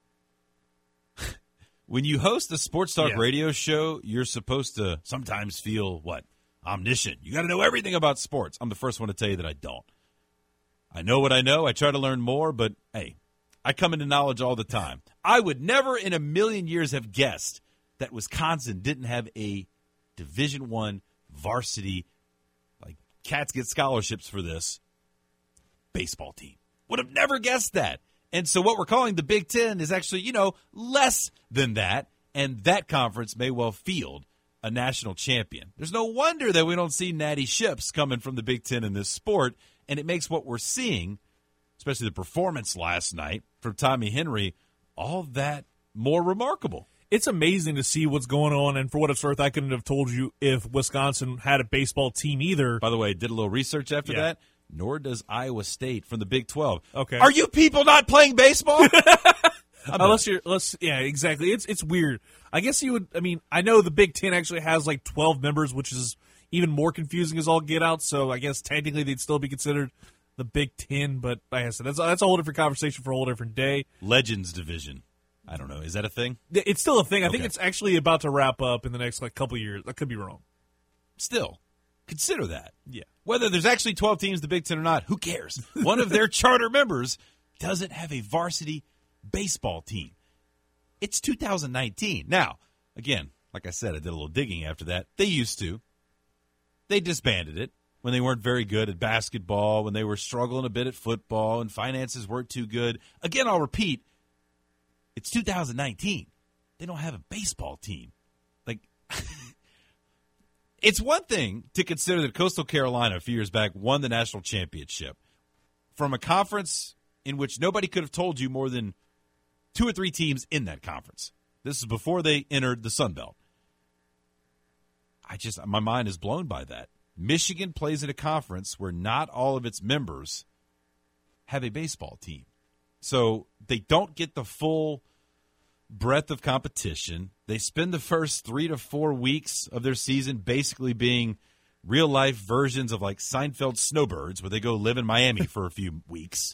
Speaker 8: When you host a sports talk radio show, you're supposed to sometimes feel, what, omniscient. You got to know everything about sports. I'm the first one to tell you that I don't. I know what I know. I try to learn more, but, hey, I come into knowledge all the time. I would never in a million years have guessed that Wisconsin didn't have a Division I varsity, like cats get scholarships for this, baseball team. Would have never guessed that. And so what we're calling the Big Ten is actually, less than that, and that conference may well field a national champion. There's no wonder that we don't see natty ships coming from the Big Ten in this sport, and it makes what we're seeing, especially the performance last night from Tommy Henry, all that more remarkable.
Speaker 11: It's amazing to see what's going on, and for what it's worth, I couldn't have told you if Wisconsin had a baseball team either.
Speaker 8: By the way, did a little research after that. Nor does Iowa State from the Big 12.
Speaker 11: Okay.
Speaker 8: Are you people not playing baseball?
Speaker 11: Yeah, exactly. It's weird. I guess I know the Big Ten actually has like 12 members, which is even more confusing as all get out, so I guess technically they'd still be considered the Big Ten, but like I said, that's a whole different conversation for a whole different day.
Speaker 8: Legends Division. I don't know. Is that a thing?
Speaker 11: It's still a thing. I think it's actually about to wrap up in the next couple years. I could be wrong.
Speaker 8: Still, consider that.
Speaker 11: Yeah.
Speaker 8: Whether there's actually 12 teams in the Big Ten or not, who cares? One of their charter members doesn't have a varsity baseball team. It's 2019. Now, again, like I said, I did a little digging after that. They used to. They disbanded it when they weren't very good at basketball, when they were struggling a bit at football, and finances weren't too good. Again, I'll repeat, it's 2019. They don't have a baseball team. Like, it's one thing to consider that Coastal Carolina a few years back won the national championship from a conference in which nobody could have told you more than 2 or 3 teams in that conference. This is before they entered the Sun Belt. My mind is blown by that. Michigan plays in a conference where not all of its members have a baseball team. So they don't get the full breadth of competition. They spend the first 3 to 4 weeks of their season basically being real-life versions of like Seinfeld Snowbirds, where they go live in Miami for a few weeks.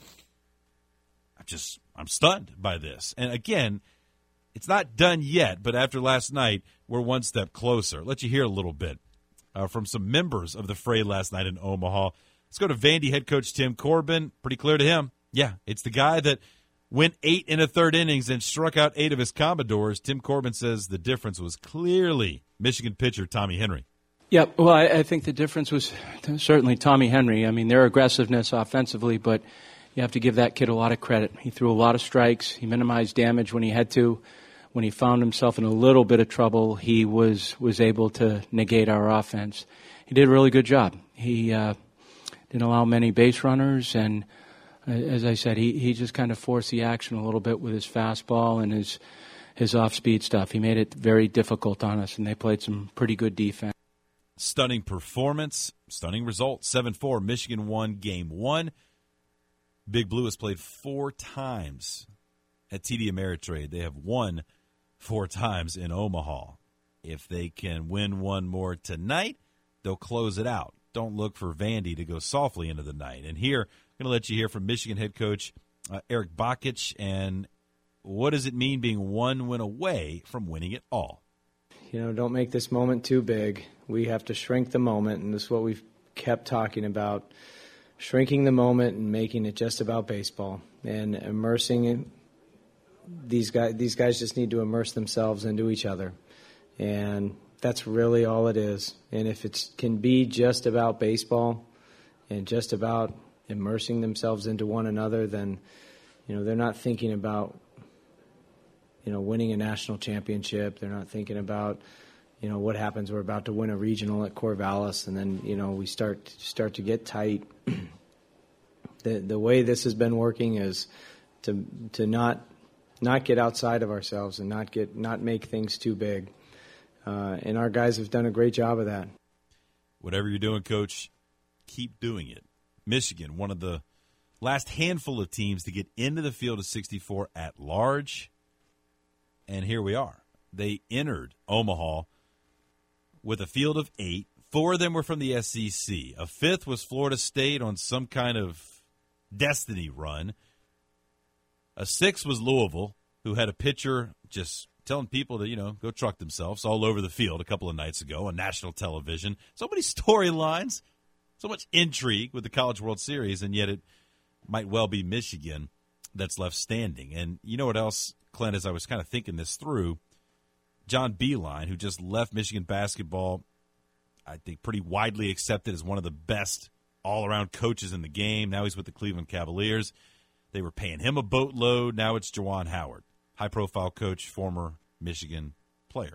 Speaker 8: I'm stunned by this. And again, it's not done yet, but after last night, we're one step closer. I'll let you hear a little bit from some members of the fray last night in Omaha. Let's go to Vandy head coach Tim Corbin. Pretty clear to him. Yeah, it's the guy that went 8 1/3 innings and struck out 8 of his Commodores. Tim Corbin says the difference was clearly Michigan pitcher Tommy Henry.
Speaker 15: Yeah, well, I think the difference was certainly Tommy Henry. I mean, their aggressiveness offensively, but you have to give that kid a lot of credit. He threw a lot of strikes. He minimized damage when he had to. When he found himself in a little bit of trouble, he was able to negate our offense. He did a really good job. He didn't allow many base runners, and as I said, he just kind of forced the action a little bit with his fastball and his off-speed stuff. He made it very difficult on us, and they played some pretty good defense.
Speaker 8: Stunning performance, stunning result. 7-4, Michigan won Game 1. Big Blue has played 4 times at TD Ameritrade. They have won 4 times in Omaha. If they can win one more tonight, they'll close it out. Don't look for Vandy to go softly into the night. And here, I'm going to let you hear from Michigan head coach Eric Bakich. And what does it mean being 1 win away from winning it all?
Speaker 16: Don't make this moment too big. We have to shrink the moment, and this is what we've kept talking about, shrinking the moment and making it just about baseball and immersing it. These guys just need to immerse themselves into each other, and that's really all it is. And if it can be just about baseball and just about immersing themselves into one another, then they're not thinking about winning a national championship. They're not thinking about what happens? We're about to win a regional at Corvallis, and then we start to get tight. The way this has been working is to not get outside of ourselves and not make things too big. And our guys have done a great job of that.
Speaker 8: Whatever you're doing, Coach, keep doing it. Michigan, one of the last handful of teams to get into the field of 64 at large, and here we are. They entered Omaha with a field of 8. 4 of them were from the SEC. A 5th was Florida State on some kind of destiny run. A 6th was Louisville, who had a pitcher just telling people to, go truck themselves all over the field a couple of nights ago on national television. So many storylines, so much intrigue with the College World Series, and yet it might well be Michigan that's left standing. And you know what else, Clint, as I was kind of thinking this through, John Beilein, who just left Michigan basketball, I think pretty widely accepted as one of the best all-around coaches in the game. Now he's with the Cleveland Cavaliers. They were paying him a boatload. Now it's Juwan Howard, high-profile coach, former Michigan player.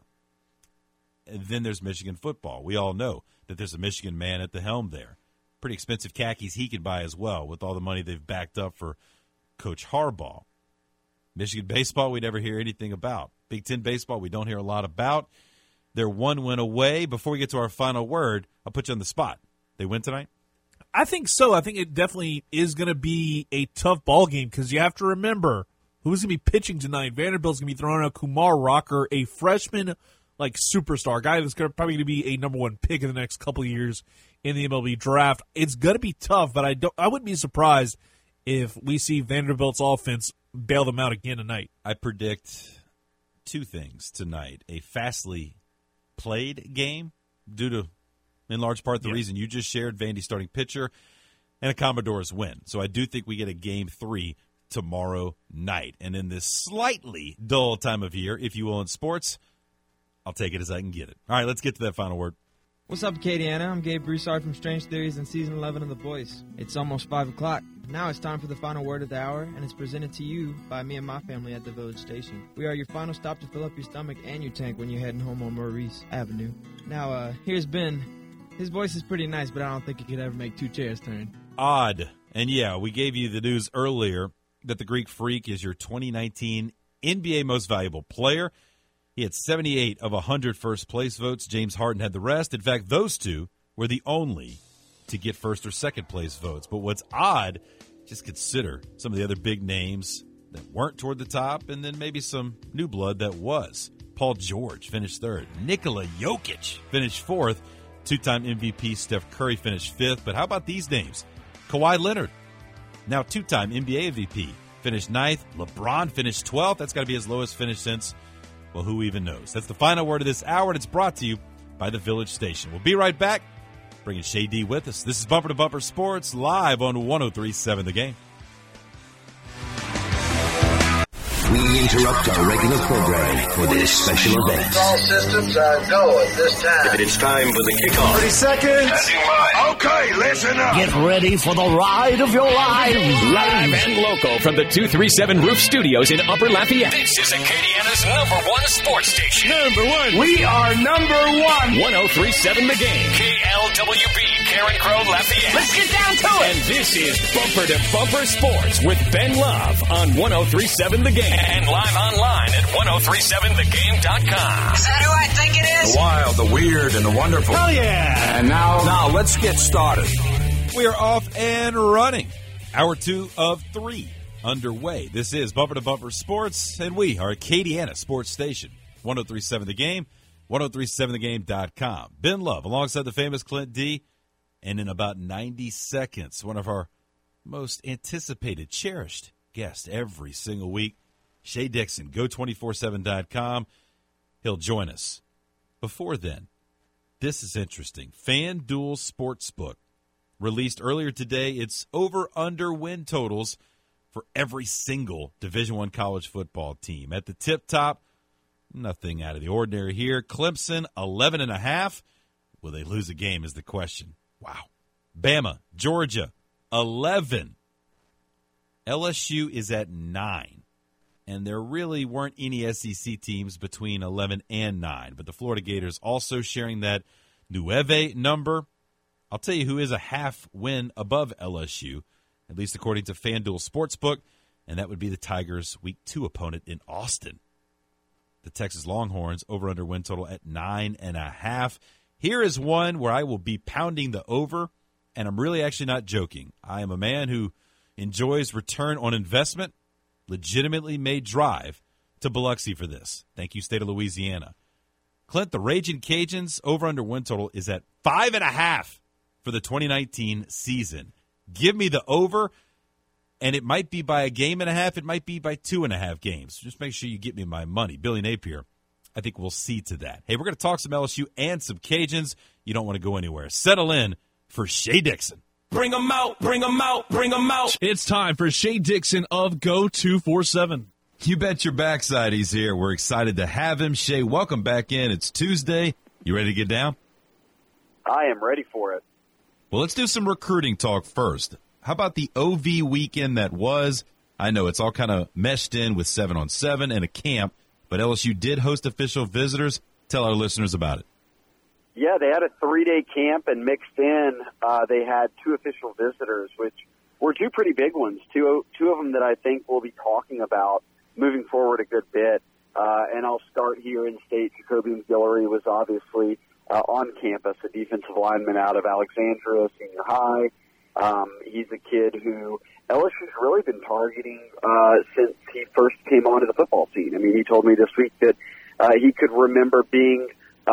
Speaker 8: And then there's Michigan football. We all know that there's a Michigan man at the helm there. Pretty expensive khakis he could buy as well with all the money they've backed up for Coach Harbaugh. Michigan baseball, we never hear anything about. Big Ten baseball, we don't hear a lot about. They're 1 win away. Before we get to our final word, I'll put you on the spot. They win tonight?
Speaker 11: I think so. I think it definitely is going to be a tough ball game because you have to remember who's going to be pitching tonight. Vanderbilt's going to be throwing out Kumar Rocker, a freshman superstar, guy that's probably going to be a number 1 pick in the next couple of years in the MLB draft. It's going to be tough, but I wouldn't be surprised if we see Vanderbilt's offense bail them out again tonight.
Speaker 8: I predict 2 things tonight. A fastly played game due to, in large part, the reason you just shared, Vandy starting pitcher, and a Commodores win. So I do think we get a Game 3 tomorrow night. And in this slightly dull time of year, if you will, in sports, I'll take it as I can get it. All right, let's get to that final word.
Speaker 17: What's up, Acadiana? I'm Gabe Broussard from Strange Theories and Season 11 of The Boys. It's almost 5 o'clock. Now it's time for the final word of the hour, and it's presented to you by me and my family at the Village Station. We are your final stop to fill up your stomach and your tank when you're heading home on Maurice Avenue. Now, here's Ben. His voice is pretty nice, but I don't think he could ever make 2 chairs turn.
Speaker 8: Odd. And yeah, we gave you the news earlier that the Greek Freak is your 2019 NBA Most Valuable Player. He had 78 of 100 first-place votes. James Harden had the rest. In fact, those 2 were the only to get first- or second-place votes. But what's odd, just consider some of the other big names that weren't toward the top, and then maybe some new blood that was. Paul George finished 3rd. Nikola Jokic finished 4th. 2-time MVP Steph Curry finished 5th. But how about these names? Kawhi Leonard, now 2-time NBA MVP, finished 9th. LeBron finished 12th. That's got to be his lowest finish since, well, who even knows? That's the final word of this hour, and it's brought to you by the Village Station. We'll be right back, bringing Shay D with us. This is Bumper to Bumper Sports, live on 103.7 The Game.
Speaker 1: We interrupt our regular programming for this special event.
Speaker 2: All systems go at this time.
Speaker 1: It's time for the kickoff.
Speaker 3: 30 seconds.
Speaker 4: Okay, listen up.
Speaker 1: Get ready for the ride of your lives.
Speaker 6: Live and local from the 237 Roof Studios in Upper Lafayette. This is Acadiana's #1 sports station.
Speaker 3: Number 1. We are number 1.
Speaker 6: 103.7 The Game. KLWB, Karen Crow, Lafayette.
Speaker 3: Let's get down to it.
Speaker 6: And this is Bumper to Bumper Sports with Ben Love on 103.7 The Game. And live online at 1037thegame.com.
Speaker 5: Is that who I think it is?
Speaker 4: The wild, the weird, and the wonderful.
Speaker 3: Hell yeah.
Speaker 4: And now let's get started.
Speaker 8: We are off and running. Hour 2 of 3 underway. This is Bumper to Bumper Sports, and we are Acadiana Sports Station. 1037 The Game, 1037thegame.com. Ben Love alongside the famous Clint D. And in about 90 seconds, one of our most anticipated, cherished guests every single week, Shea Dixon, Go247.com. He'll join us. Before then, this is interesting. FanDuel Sportsbook released earlier today its over-under win totals for every single Division I college football team. At the tip top, nothing out of the ordinary here. Clemson, 11.5. Will they lose a game is the question. Wow. Bama, Georgia, 11. LSU is at 9. and there really weren't any SEC teams between 11 and 9. But the Florida Gators also sharing that 9 number. I'll tell you who is a half win above LSU, at least according to FanDuel Sportsbook, and that would be the Tigers' Week 2 opponent in Austin. The Texas Longhorns over-under win total at 9.5. Here is one where I will be pounding the over, and I'm really actually not joking. I am a man who enjoys return on investment, legitimately may drive to Biloxi for this. Thank you, State of Louisiana. Clint, the Ragin' Cajuns over-under win total is at 5.5 for the 2019 season. Give me the over, and it might be by a game and a half. It might be by 2.5 games. Just make sure you get me my money. Billy Napier, I think we'll see to that. Hey, we're going to talk some LSU and some Cajuns. You don't want to go anywhere. Settle in for Shea Dixon.
Speaker 3: Bring them out, bring them out, bring them out.
Speaker 11: It's time for Shea Dixon of Go 247.
Speaker 8: You bet your backside he's here. We're excited to have him. Shea, welcome back in. It's Tuesday. You ready to get down?
Speaker 18: I am ready for it.
Speaker 8: Well, let's do some recruiting talk first. How about the OV weekend that was? I know it's all kind of meshed in with 7-on-7 and a camp, but LSU did host official visitors. Tell our listeners about it.
Speaker 18: Yeah, they had a 3-day camp, and mixed in, they had 2 official visitors, which were 2 pretty big ones, two of them that I think we'll be talking about moving forward a good bit. And I'll start here in state. Jacobian Guillory was obviously on campus, a defensive lineman out of Alexandria Senior High. He's a kid who LSU's really been targeting since he first came onto the football team. I mean, he told me this week that he could remember being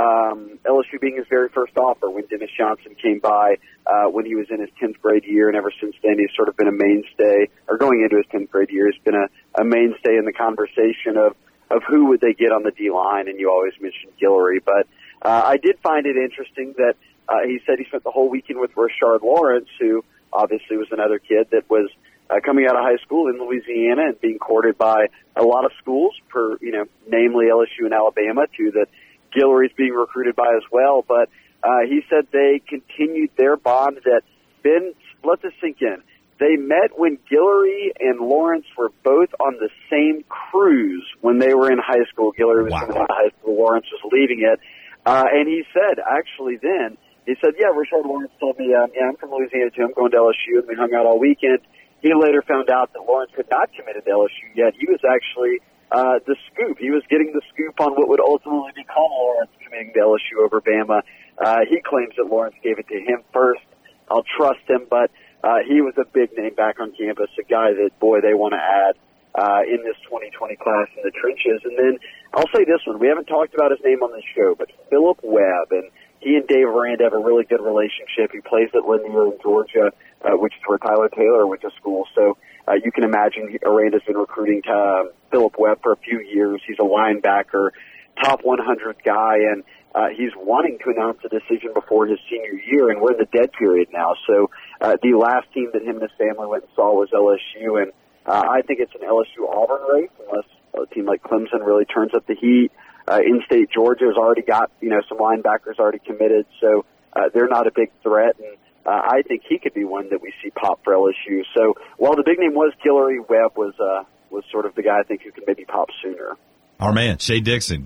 Speaker 18: LSU being his very first offer when Dennis Johnson came by when he was in his 10th grade year, and ever since then he's sort of been a mainstay, or going into his 10th grade year, he's been a mainstay in the conversation of who would they get on the D-line, and you always mention Guillory. But I did find it interesting that he said he spent the whole weekend with Rashard Lawrence, who obviously was another kid that was coming out of high school in Louisiana and being courted by a lot of schools, namely LSU and Alabama, too, that Guillory's being recruited by as well. But he said they continued their bond that, Ben, let this sink in. They met when Guillory and Lawrence were both on the same cruise when they were in high school. Guillory was coming out of high school. Lawrence was leaving it. And he said, actually then, he said, Rashard Lawrence told me, I'm from Louisiana too. I'm going to LSU, and we hung out all weekend. He later found out that Lawrence had not committed to LSU yet. He was actually the scoop. He was getting the scoop on what would ultimately become Lawrence committing to LSU over Bama. He claims that Lawrence gave it to him first. I'll trust him, but he was a big name back on campus, a guy that, boy, they want to add in this 2020 class in the trenches. And then I'll say this one. We haven't talked about his name on this show, but Philip Webb, and he and Dave Aranda have a really good relationship. He plays at Lanier in Georgia, which is where Tyler Taylor went to school. So you can imagine Aranda's been recruiting Philip Webb for a few years. He's a linebacker, top 100 guy, and he's wanting to announce a decision before his senior year, and we're in the dead period now. So the last team that him and his family went and saw was LSU, and I think it's an LSU-Auburn race unless a team like Clemson really turns up the heat. In-state Georgia has already got, some linebackers already committed, so they're not a big threat, and I think he could be one that we see pop for LSU. So while the big name was Guillory, Webb was sort of the guy I think who could maybe pop sooner.
Speaker 8: Our man, Shea Dixon,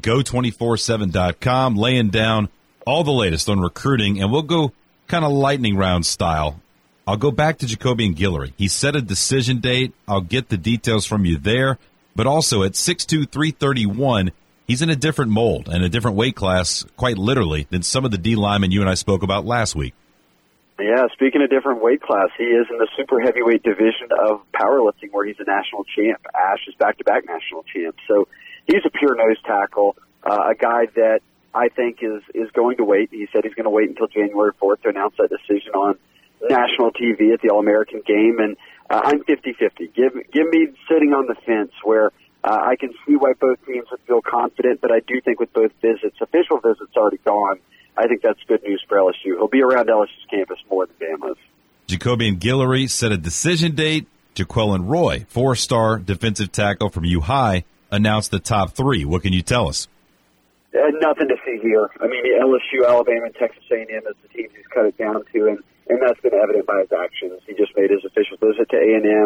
Speaker 8: Go247.com, laying down all the latest on recruiting, and we'll go kind of lightning round style. I'll go back to Jacobian Guillory. He set a decision date. I'll get the details from you there. But also at 6'2", 331, he's in a different mold and a different weight class, quite literally, than some of the D linemen you and I spoke about last week.
Speaker 18: Yeah, speaking of different weight class, he is in the super heavyweight division of powerlifting where he's a national champ. Ash is back-to-back national champ. So he's a pure nose tackle, a guy that I think is going to wait. He said he's going to wait until January 4th to announce that decision on national TV at the All-American game, and I'm 50-50. Give me sitting on the fence where I can see why both teams would feel confident, but I do think with both visits, official visits already gone, I think that's good news for LSU. He'll be around LSU's campus more than Bama's.
Speaker 8: Jacobian Guillory set a decision date. Jaquelin Roy, 4-star defensive tackle from U-High, announced the top 3. What can you tell us?
Speaker 18: Nothing to see here. I mean, LSU, Alabama, and Texas A&M is the teams he's cut it down to, and that's been evident by his actions. He just made his official visit to A&M.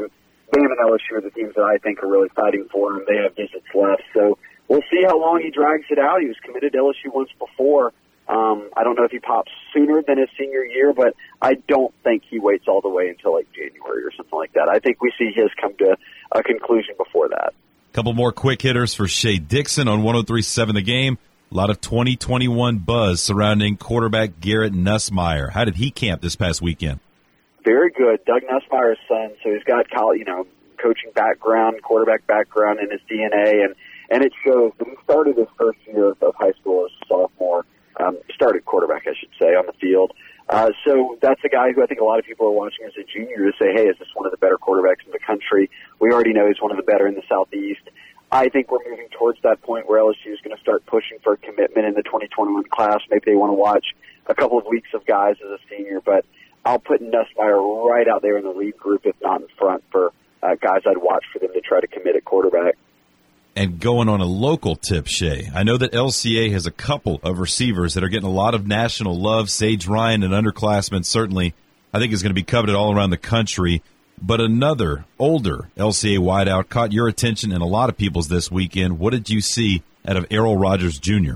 Speaker 18: Bama and LSU are the teams that I think are really fighting for him. They have visits left. So we'll see how long he drags it out. He was committed to LSU once before. I don't know if he pops sooner than his senior year, but I don't think he waits all the way until like January or something like that. I think we see his come to a conclusion before that.
Speaker 8: Couple more quick hitters for Shea Dixon on 103.7 The Game. A lot of 2021 buzz surrounding quarterback Garrett Nussmeier. How did he camp this past weekend?
Speaker 18: Very good. Doug Nussmeier's son, so he's got college, coaching background, quarterback background in his DNA, and it shows. But he started his first year of high school as a sophomore. Started quarterback, I should say, on the field. So that's a guy who I think a lot of people are watching as a junior to say, hey, is this one of the better quarterbacks in the country? We already know he's one of the better in the Southeast. I think we're moving towards that point where LSU is going to start pushing for a commitment in the 2021 class. Maybe they want to watch a couple of weeks of guys as a senior, but I'll put Nussmeier right out there in the lead group, if not in front, for guys I'd watch for them to try to commit at quarterback.
Speaker 8: And going on a local tip, Shea, I know that LCA has a couple of receivers that are getting a lot of national love. Sage Ryan, an underclassman, certainly, I think is going to be coveted all around the country. But another older LCA wideout caught your attention and a lot of people's this weekend. What did you see out of Errol Rogers Jr.?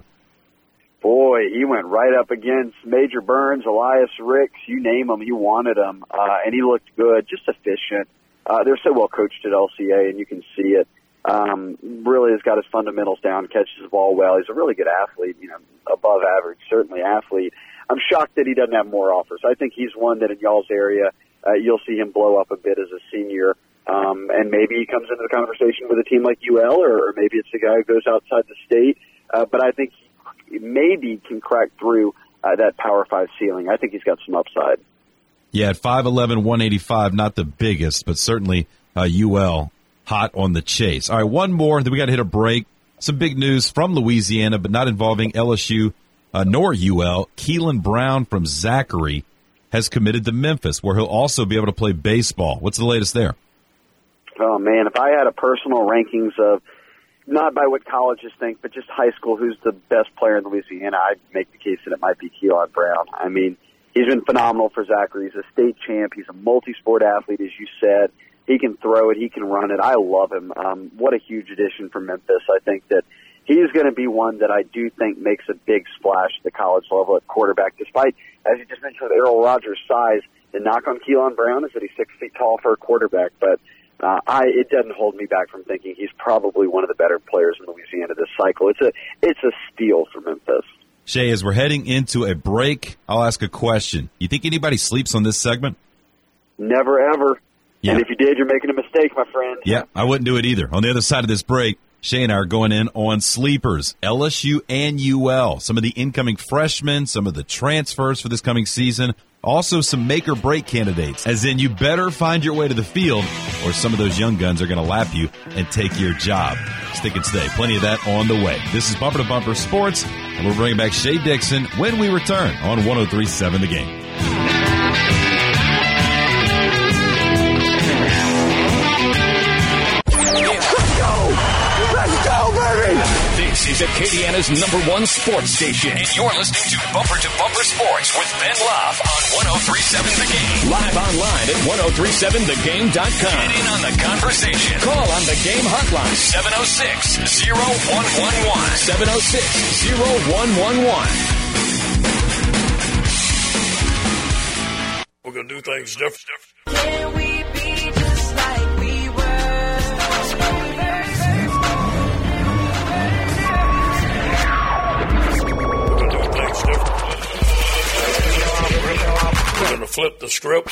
Speaker 18: Boy, he went right up against Major Burns, Elias Ricks, you name him, he wanted him, and he looked good, just efficient. They're so well coached at LCA, and you can see it. Really has got his fundamentals down, catches the ball well. He's a really good athlete, above average, certainly athlete. I'm shocked that he doesn't have more offers. I think he's one that in y'all's area, you'll see him blow up a bit as a senior. And maybe he comes into the conversation with a team like UL, or maybe it's a guy who goes outside the state. But I think he maybe can crack through that Power 5 ceiling. I think he's got some upside.
Speaker 8: Yeah, at 5'11", 185, not the biggest, but certainly UL hot on the chase. All right, one more, then we got to hit a break. Some big news from Louisiana, but not involving LSU nor UL. Keelan Brown from Zachary has committed to Memphis, where he'll also be able to play baseball. What's the latest there?
Speaker 18: Oh, man, if I had a personal rankings of, not by what colleges think, but just high school, who's the best player in Louisiana, I'd make the case that it might be Keelan Brown. I mean, he's been phenomenal for Zachary. He's a state champ. He's a multi-sport athlete, as you said. He can throw it. He can run it. I love him. What a huge addition for Memphis. I think that he's going to be one that I do think makes a big splash at the college level at quarterback, despite, as you just mentioned, Errol Rogers' size. The knock on Keelan Brown is that he's 6 feet tall for a quarterback, but it doesn't hold me back from thinking he's probably one of the better players in Louisiana this cycle. It's a steal for Memphis.
Speaker 8: Shea, as we're heading into a break, I'll ask a question. You think anybody sleeps on this segment?
Speaker 18: Never, ever.
Speaker 8: Yeah.
Speaker 18: And if you did, you're making a mistake, my friend.
Speaker 8: Yeah, I wouldn't do it either. On the other side of this break, Shea and I are going in on sleepers, LSU and UL, some of the incoming freshmen, some of the transfers for this coming season, also some make-or-break candidates, as in you better find your way to the field or some of those young guns are going to lap you and take your job. Stick and stay. Plenty of that on the way. This is Bumper to Bumper Sports, and we're bringing back Shea Dixon when we return on 103.7 The Game.
Speaker 6: This is Acadiana's #1 sports station, and you're listening to Bumper Sports with Ben Love on 103.7 The Game. Live online at 1037thegame.com. Get in on the conversation. Call on the game hotline, 706-0111. 706-0111.
Speaker 9: We're going to do things different.
Speaker 10: Can we be just like we were?
Speaker 9: We're going to flip the script.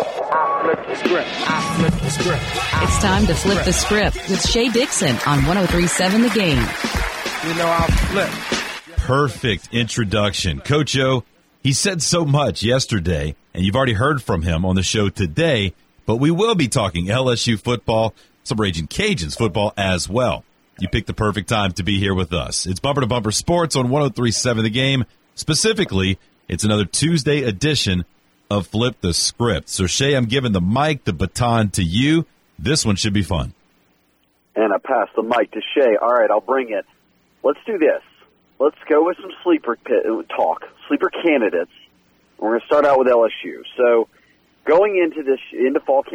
Speaker 19: It's time to flip the script with Shea Dixon on 103.7 The Game.
Speaker 8: I'll flip. Perfect introduction. Coach O, he said so much yesterday, and you've already heard from him on the show today, but we will be talking LSU football, some Raging Cajuns football as well. You picked the perfect time to be here with us. It's Bumper to Bumper Sports on 103.7 The Game. Specifically, it's another Tuesday edition of Flip the Script. So, Shea, I'm giving the mic, the baton to you. This one should be fun.
Speaker 18: And I pass the mic to Shea. All right, I'll bring it. Let's do this. Let's go with some sleeper candidates. We're going to start out with LSU. So, going into fall camp,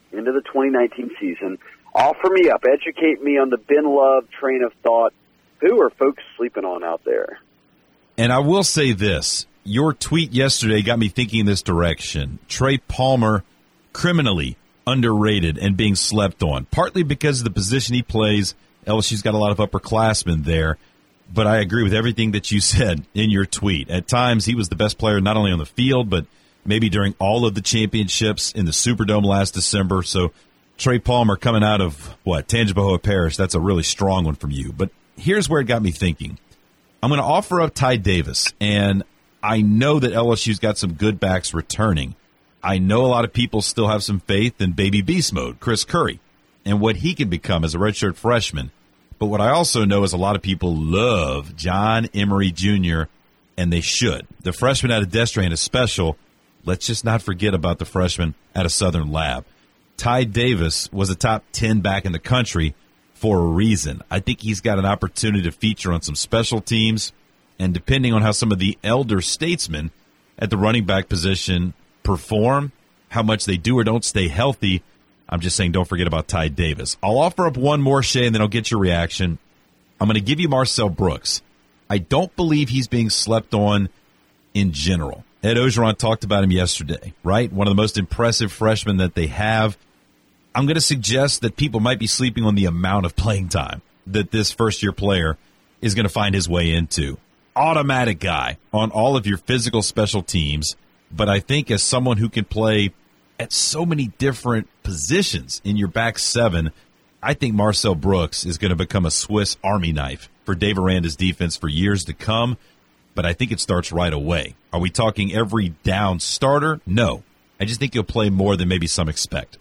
Speaker 18: into the 2019 season. Offer me up. Educate me on the Ben Love train of thought. Who are folks sleeping on out there?
Speaker 8: And I will say this. Your tweet yesterday got me thinking in this direction. Trey Palmer, criminally underrated and being slept on, partly because of the position he plays. LSU's got a lot of upperclassmen there. But I agree with everything that you said in your tweet. At times, he was the best player not only on the field, but maybe during all of the championships in the Superdome last December. So Trey Palmer coming out of, Tangipahoa Parish, that's a really strong one from you. But here's where it got me thinking. I'm going to offer up Ty Davis, and I know that LSU's got some good backs returning. I know a lot of people still have some faith in baby beast mode, Chris Curry, and what he can become as a redshirt freshman. But what I also know is a lot of people love John Emery Jr., and they should. The freshman out of Destrehan is special. Let's just not forget about the freshman out of Southern Lab. Ty Davis was a top 10 back in the country for a reason. I think he's got an opportunity to feature on some special teams, and depending on how some of the elder statesmen at the running back position perform, how much they do or don't stay healthy, I'm just saying don't forget about Ty Davis. I'll offer up one more, Shay, and then I'll get your reaction. I'm going to give you Marcel Brooks. I don't believe he's being slept on in general. Ed Ogeron talked about him yesterday, right? One of the most impressive freshmen that they have. I'm going to suggest that people might be sleeping on the amount of playing time that this first-year player is going to find his way into. Automatic guy on all of your physical special teams, but I think as someone who can play at so many different positions in your back seven, I think Marcel Brooks is going to become a Swiss Army knife for Dave Aranda's defense for years to come, but I think it starts right away. Are we talking every down starter? No. I just think he'll play more than maybe some expect.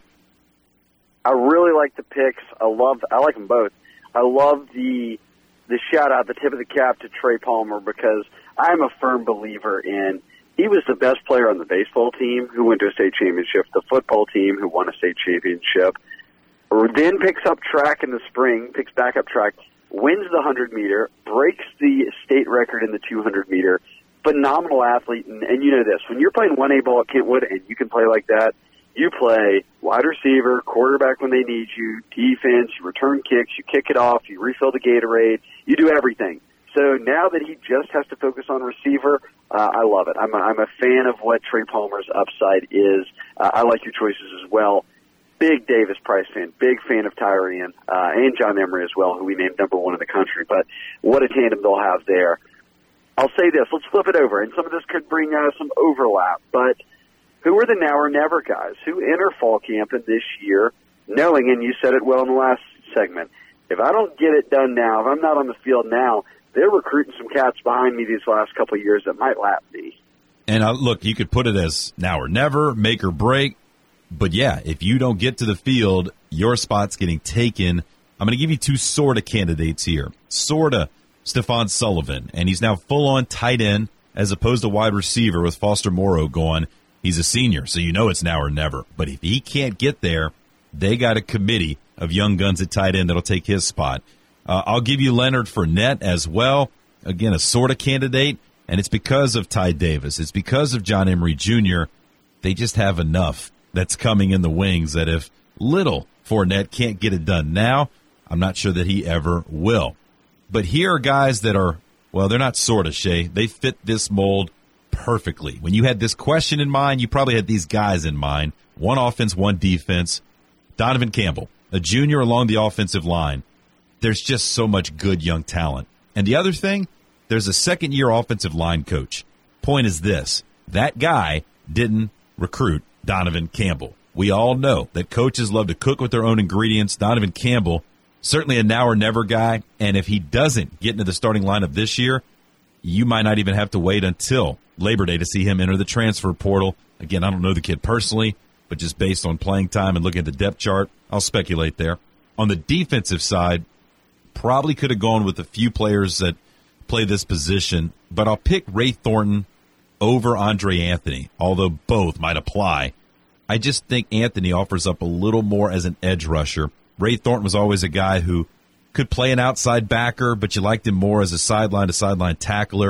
Speaker 18: I really like the picks. I like them both. I love the shout-out, the tip of the cap to Trey Palmer, because I'm a firm believer in he was the best player on the baseball team who went to a state championship, the football team who won a state championship, then picks up track in the spring, picks back up track, wins the 100-meter, breaks the state record in the 200-meter, phenomenal athlete. And you know this, when you're playing 1A ball at Kentwood and you can play like that, you play wide receiver, quarterback when they need you, defense, you return kicks, you kick it off, you refill the Gatorade, you do everything. So now that he just has to focus on receiver, I love it. I'm a fan of what Trey Palmer's upside is. I like your choices as well. Big Davis Price fan, big fan of Tyrion, and John Emery as well, who we named number one in the country. But what a tandem they'll have there. I'll say this. Let's flip it over, and some of this could bring some overlap. But who are the now or never guys who enter fall camp in this year knowing, and you said it well in the last segment, if I don't get it done now, if I'm not on the field now, they're recruiting some cats behind me these last couple of years that might lap me.
Speaker 8: And look, you could put it as now or never, make or break. But yeah, if you don't get to the field, your spot's getting taken. I'm going to give you two sorta candidates here. Sorta Stephon Sullivan, and he's now full-on tight end as opposed to wide receiver with Foster Morrow gone. He's a senior, so you know it's now or never. But if he can't get there, they got a committee of young guns at tight end that'll take his spot. I'll give you Leonard Fournette as well. Again, a sorta candidate, and it's because of Ty Davis. It's because of John Emery Jr. They just have enough that's coming in the wings that if little Fournette can't get it done now, I'm not sure that he ever will. But here are guys that are, well, they're not sorta, Shay. They fit this mold perfectly. When you had this question in mind, you probably had these guys in mind. One offense, one defense. Donovan Campbell, a junior along the offensive line. There's just so much good young talent. And the other thing, there's a second-year offensive line coach. Point is this, that guy didn't recruit Donovan Campbell. We all know that coaches love to cook with their own ingredients. Donovan Campbell, certainly a now or never guy, and if he doesn't get into the starting lineup this year, you might not even have to wait until Labor Day to see him enter the transfer portal. Again, I don't know the kid personally, but just based on playing time and looking at the depth chart, I'll speculate there. On the defensive side, probably could have gone with a few players that play this position, but I'll pick Ray Thornton over Andre Anthony, although both might apply. I just think Anthony offers up a little more as an edge rusher. Ray Thornton was always a guy who could play an outside backer, but you liked him more as a sideline-to-sideline tackler.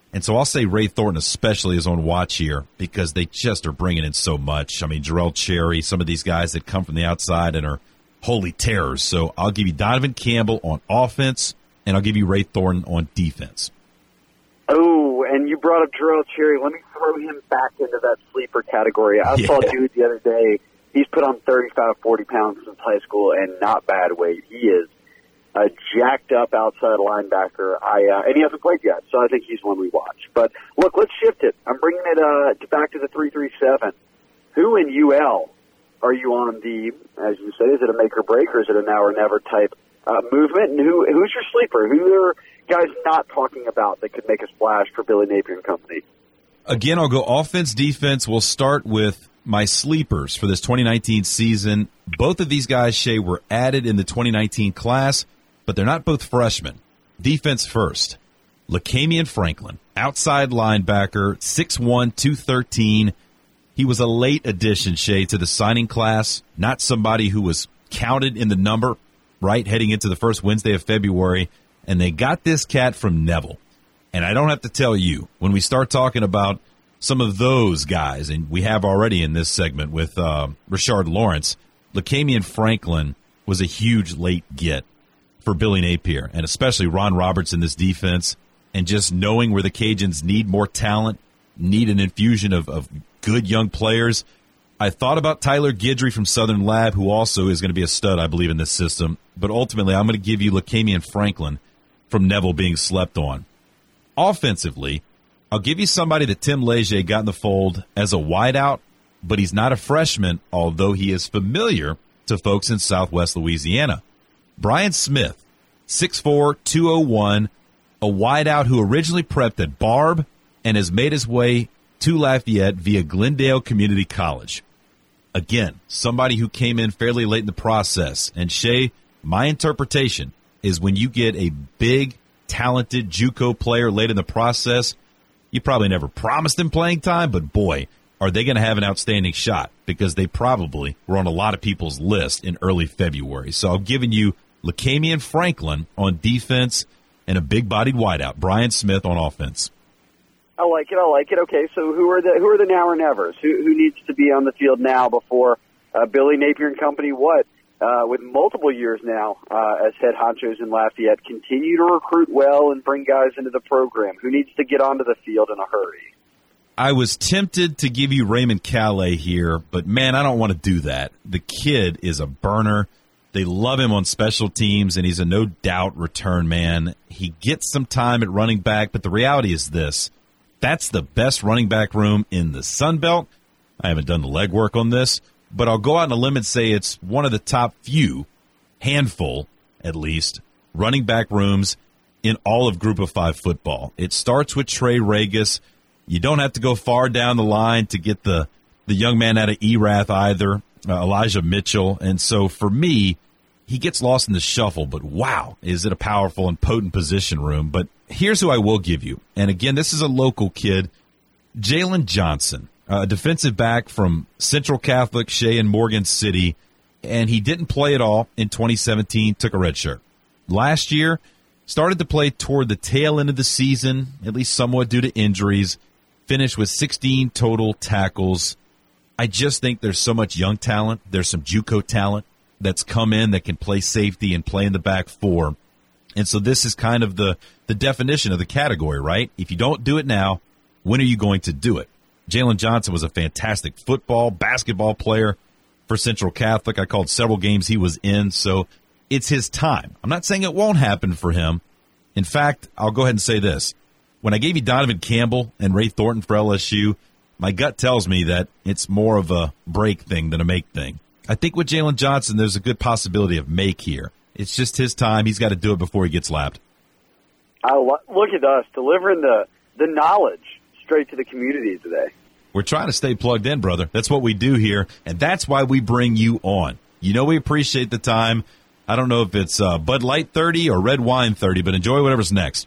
Speaker 8: And so I'll say Ray Thornton especially is on watch here because they just are bringing in so much. I mean, Jarrell Cherry, some of these guys that come from the outside and are holy terrors. So I'll give you Donovan Campbell on offense, and I'll give you Ray Thornton on defense.
Speaker 18: Oh, and you brought up Jarrell Cherry. Let me throw him back into that sleeper category. I saw a dude the other day. He's put on 35, 40 pounds since high school and not bad weight. He is a jacked up outside linebacker. And he hasn't played yet, so I think he's one we watch. But look, let's shift it. I'm bringing it back to the 3-3-7. Who in UL are you on the, as you say, is it a make or break or is it a now or never type movement? And who's your sleeper? Who are guys not talking about that could make a splash for Billy Napier and company?
Speaker 8: Again, I'll go offense, defense. We'll start with my sleepers for this 2019 season. Both of these guys, Shay, were added in the 2019 class, but they're not both freshmen. Defense first. Lacamian Franklin, outside linebacker, 6'1", 213. He was a late addition, Shay, to the signing class, not somebody who was counted in the number, right, heading into the first Wednesday of February. And they got this cat from Neville. And I don't have to tell you, when we start talking about some of those guys, and we have already in this segment with Rashard Lawrence, Lacamian Franklin was a huge late get for Billy Napier, and especially Ron Roberts in this defense, and just knowing where the Cajuns need more talent, need an infusion of good young players. I thought about Tyler Guidry from Southern Lab, who also is going to be a stud, I believe, in this system, but ultimately I'm going to give you Lacamian Franklin from Neville being slept on. Offensively, I'll give you somebody that Tim Leger got in the fold as a wideout, but he's not a freshman, although he is familiar to folks in Southwest Louisiana. Brian Smith, 6'4", 201, a wideout who originally prepped at Barb and has made his way to Lafayette via Glendale Community College. Again, somebody who came in fairly late in the process. And Shay, my interpretation is when you get a big, talented JUCO player late in the process, you probably never promised him playing time, but boy, are they going to have an outstanding shot because they probably were on a lot of people's list in early February. So I'm giving you Lacamian Franklin on defense and a big-bodied wideout, Brian Smith on offense.
Speaker 18: I like it. Okay, so who are the now or nevers? Who needs to be on the field now before Billy Napier and company? With multiple years now as head honchos in Lafayette, continue to recruit well and bring guys into the program. Who needs to get onto the field in a hurry?
Speaker 8: I was tempted to give you Raymond Calais here, but man, I don't want to do that. The kid is a burner. They love him on special teams, and he's a no-doubt return man. He gets some time at running back, but the reality is this. That's the best running back room in the Sun Belt. I haven't done the legwork on this, but I'll go out on a limb and say it's one of the top handful at least, running back rooms in all of Group of 5 football. It starts with Trey Regis. You don't have to go far down the line to get the young man out of Erath either, Elijah Mitchell. And so for me, he gets lost in the shuffle, but wow, is it a powerful and potent position room. But here's who I will give you. And again, this is a local kid, Jalen Johnson, a defensive back from Central Catholic, Shea, and Morgan City. And he didn't play at all in 2017, took a red shirt. Last year, started to play toward the tail end of the season, at least somewhat due to injuries, finished with 16 total tackles. I just think there's so much young talent. There's some JUCO talent that's come in that can play safety and play in the back four. And so this is kind of the definition of the category, right? If you don't do it now, when are you going to do it? Jalen Johnson was a fantastic football, basketball player for Central Catholic. I called several games he was in, so it's his time. I'm not saying it won't happen for him. In fact, I'll go ahead and say this. When I gave you Donovan Campbell and Ray Thornton for LSU, my gut tells me that it's more of a break thing than a make thing. I think with Jalen Johnson, there's a good possibility of make here. It's just his time. He's got to do it before he gets lapped.
Speaker 18: Look at us delivering the knowledge straight to the community today.
Speaker 8: We're trying to stay plugged in, brother. That's what we do here, and that's why we bring you on. You know we appreciate the time. I don't know if it's Bud Light 30 or red wine 30, but enjoy whatever's next.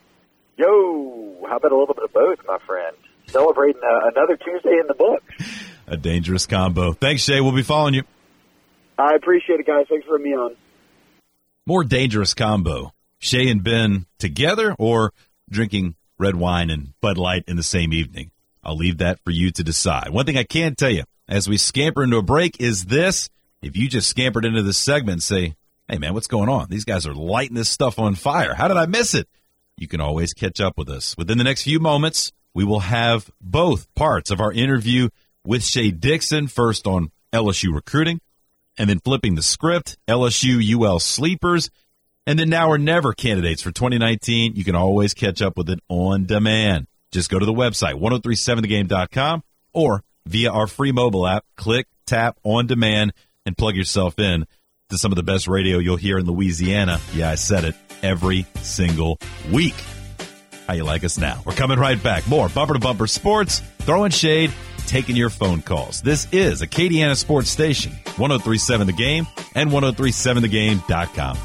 Speaker 18: Yo, how about a little bit of both, my friend? Celebrating another Tuesday in the books.
Speaker 8: A dangerous combo. Thanks, Shay. We'll be following you.
Speaker 18: I appreciate it, guys. Thanks for having me on.
Speaker 8: More dangerous combo. Shay and Ben together or drinking red wine and Bud Light in the same evening. I'll leave that for you to decide. One thing I can tell you as we scamper into a break is this. If you just scampered into this segment and say, hey, man, what's going on? These guys are lighting this stuff on fire. How did I miss it? You can always catch up with us. Within the next few moments, we will have both parts of our interview with Shea Dixon, first on LSU recruiting, and then flipping the script, LSU UL sleepers, and then now or never candidates for 2019. You can always catch up with it on demand. Just go to the website, 1037thegame.com, or via our free mobile app, click, tap, on demand, and plug yourself in to some of the best radio you'll hear in Louisiana. Yeah, I said it, every single week. How you like us now? We're coming right back. More Bumper to Bumper Sports, throwing shade, taking your phone calls. This is Acadiana Sports Station, 1037 The Game and 1037thegame.com.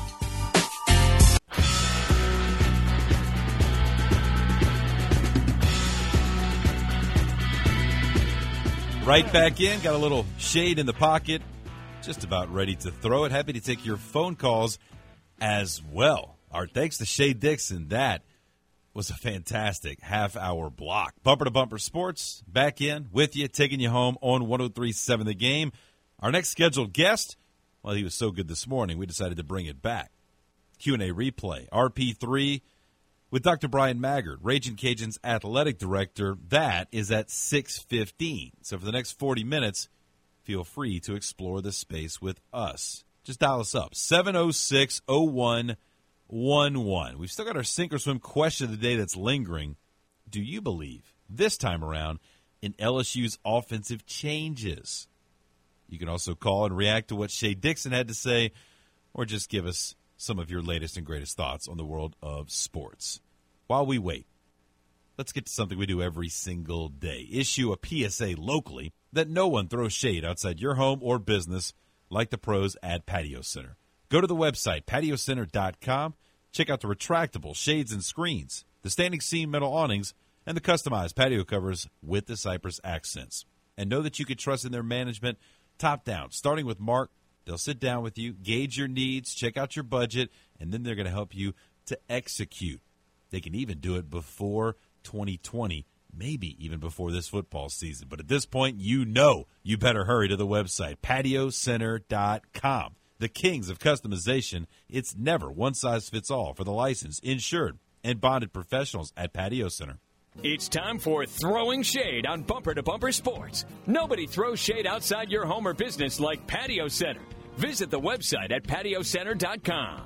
Speaker 8: Right back in, got a little shade in the pocket, just about ready to throw it. Happy to take your phone calls as well. Our thanks to Shea Dixon. That was a fantastic half-hour block. Bumper to Bumper Sports, back in with you, taking you home on 1037 The Game. Our next scheduled guest, well, he was so good this morning, we decided to bring it back. Q&A replay, RP3, with Dr. Brian Maggard, Ragin' Cajuns athletic director. That is at 6:15. So for the next 40 minutes, feel free to explore the space with us. Just dial us up, 706-0111. We've still got our sink or swim question of the day that's lingering. Do you believe, this time around, in LSU's offensive changes? You can also call and react to what Shea Dixon had to say, or just give us some of your latest and greatest thoughts on the world of sports. While we wait, let's get to something we do every single day. Issue a PSA locally that no one throws shade outside your home or business like the pros at Patio Center. Go to the website, patiocenter.com. Check out the retractable shades and screens, the standing seam metal awnings, and the customized patio covers with the cypress accents. And know that you can trust in their management top down, starting with Mark. They'll sit down with you, gauge your needs, check out your budget, and then they're going to help you to execute. They can even do it before 2020, maybe even before this football season. But at this point, you know you better hurry to the website, patiocenter.com. The kings of customization. It's never one size fits all for the licensed, insured, and bonded professionals at Patio Center.
Speaker 6: It's time for Throwing Shade on Bumper to Bumper Sports. Nobody throws shade outside your home or business like Patio Center. Visit the website at patiocenter.com.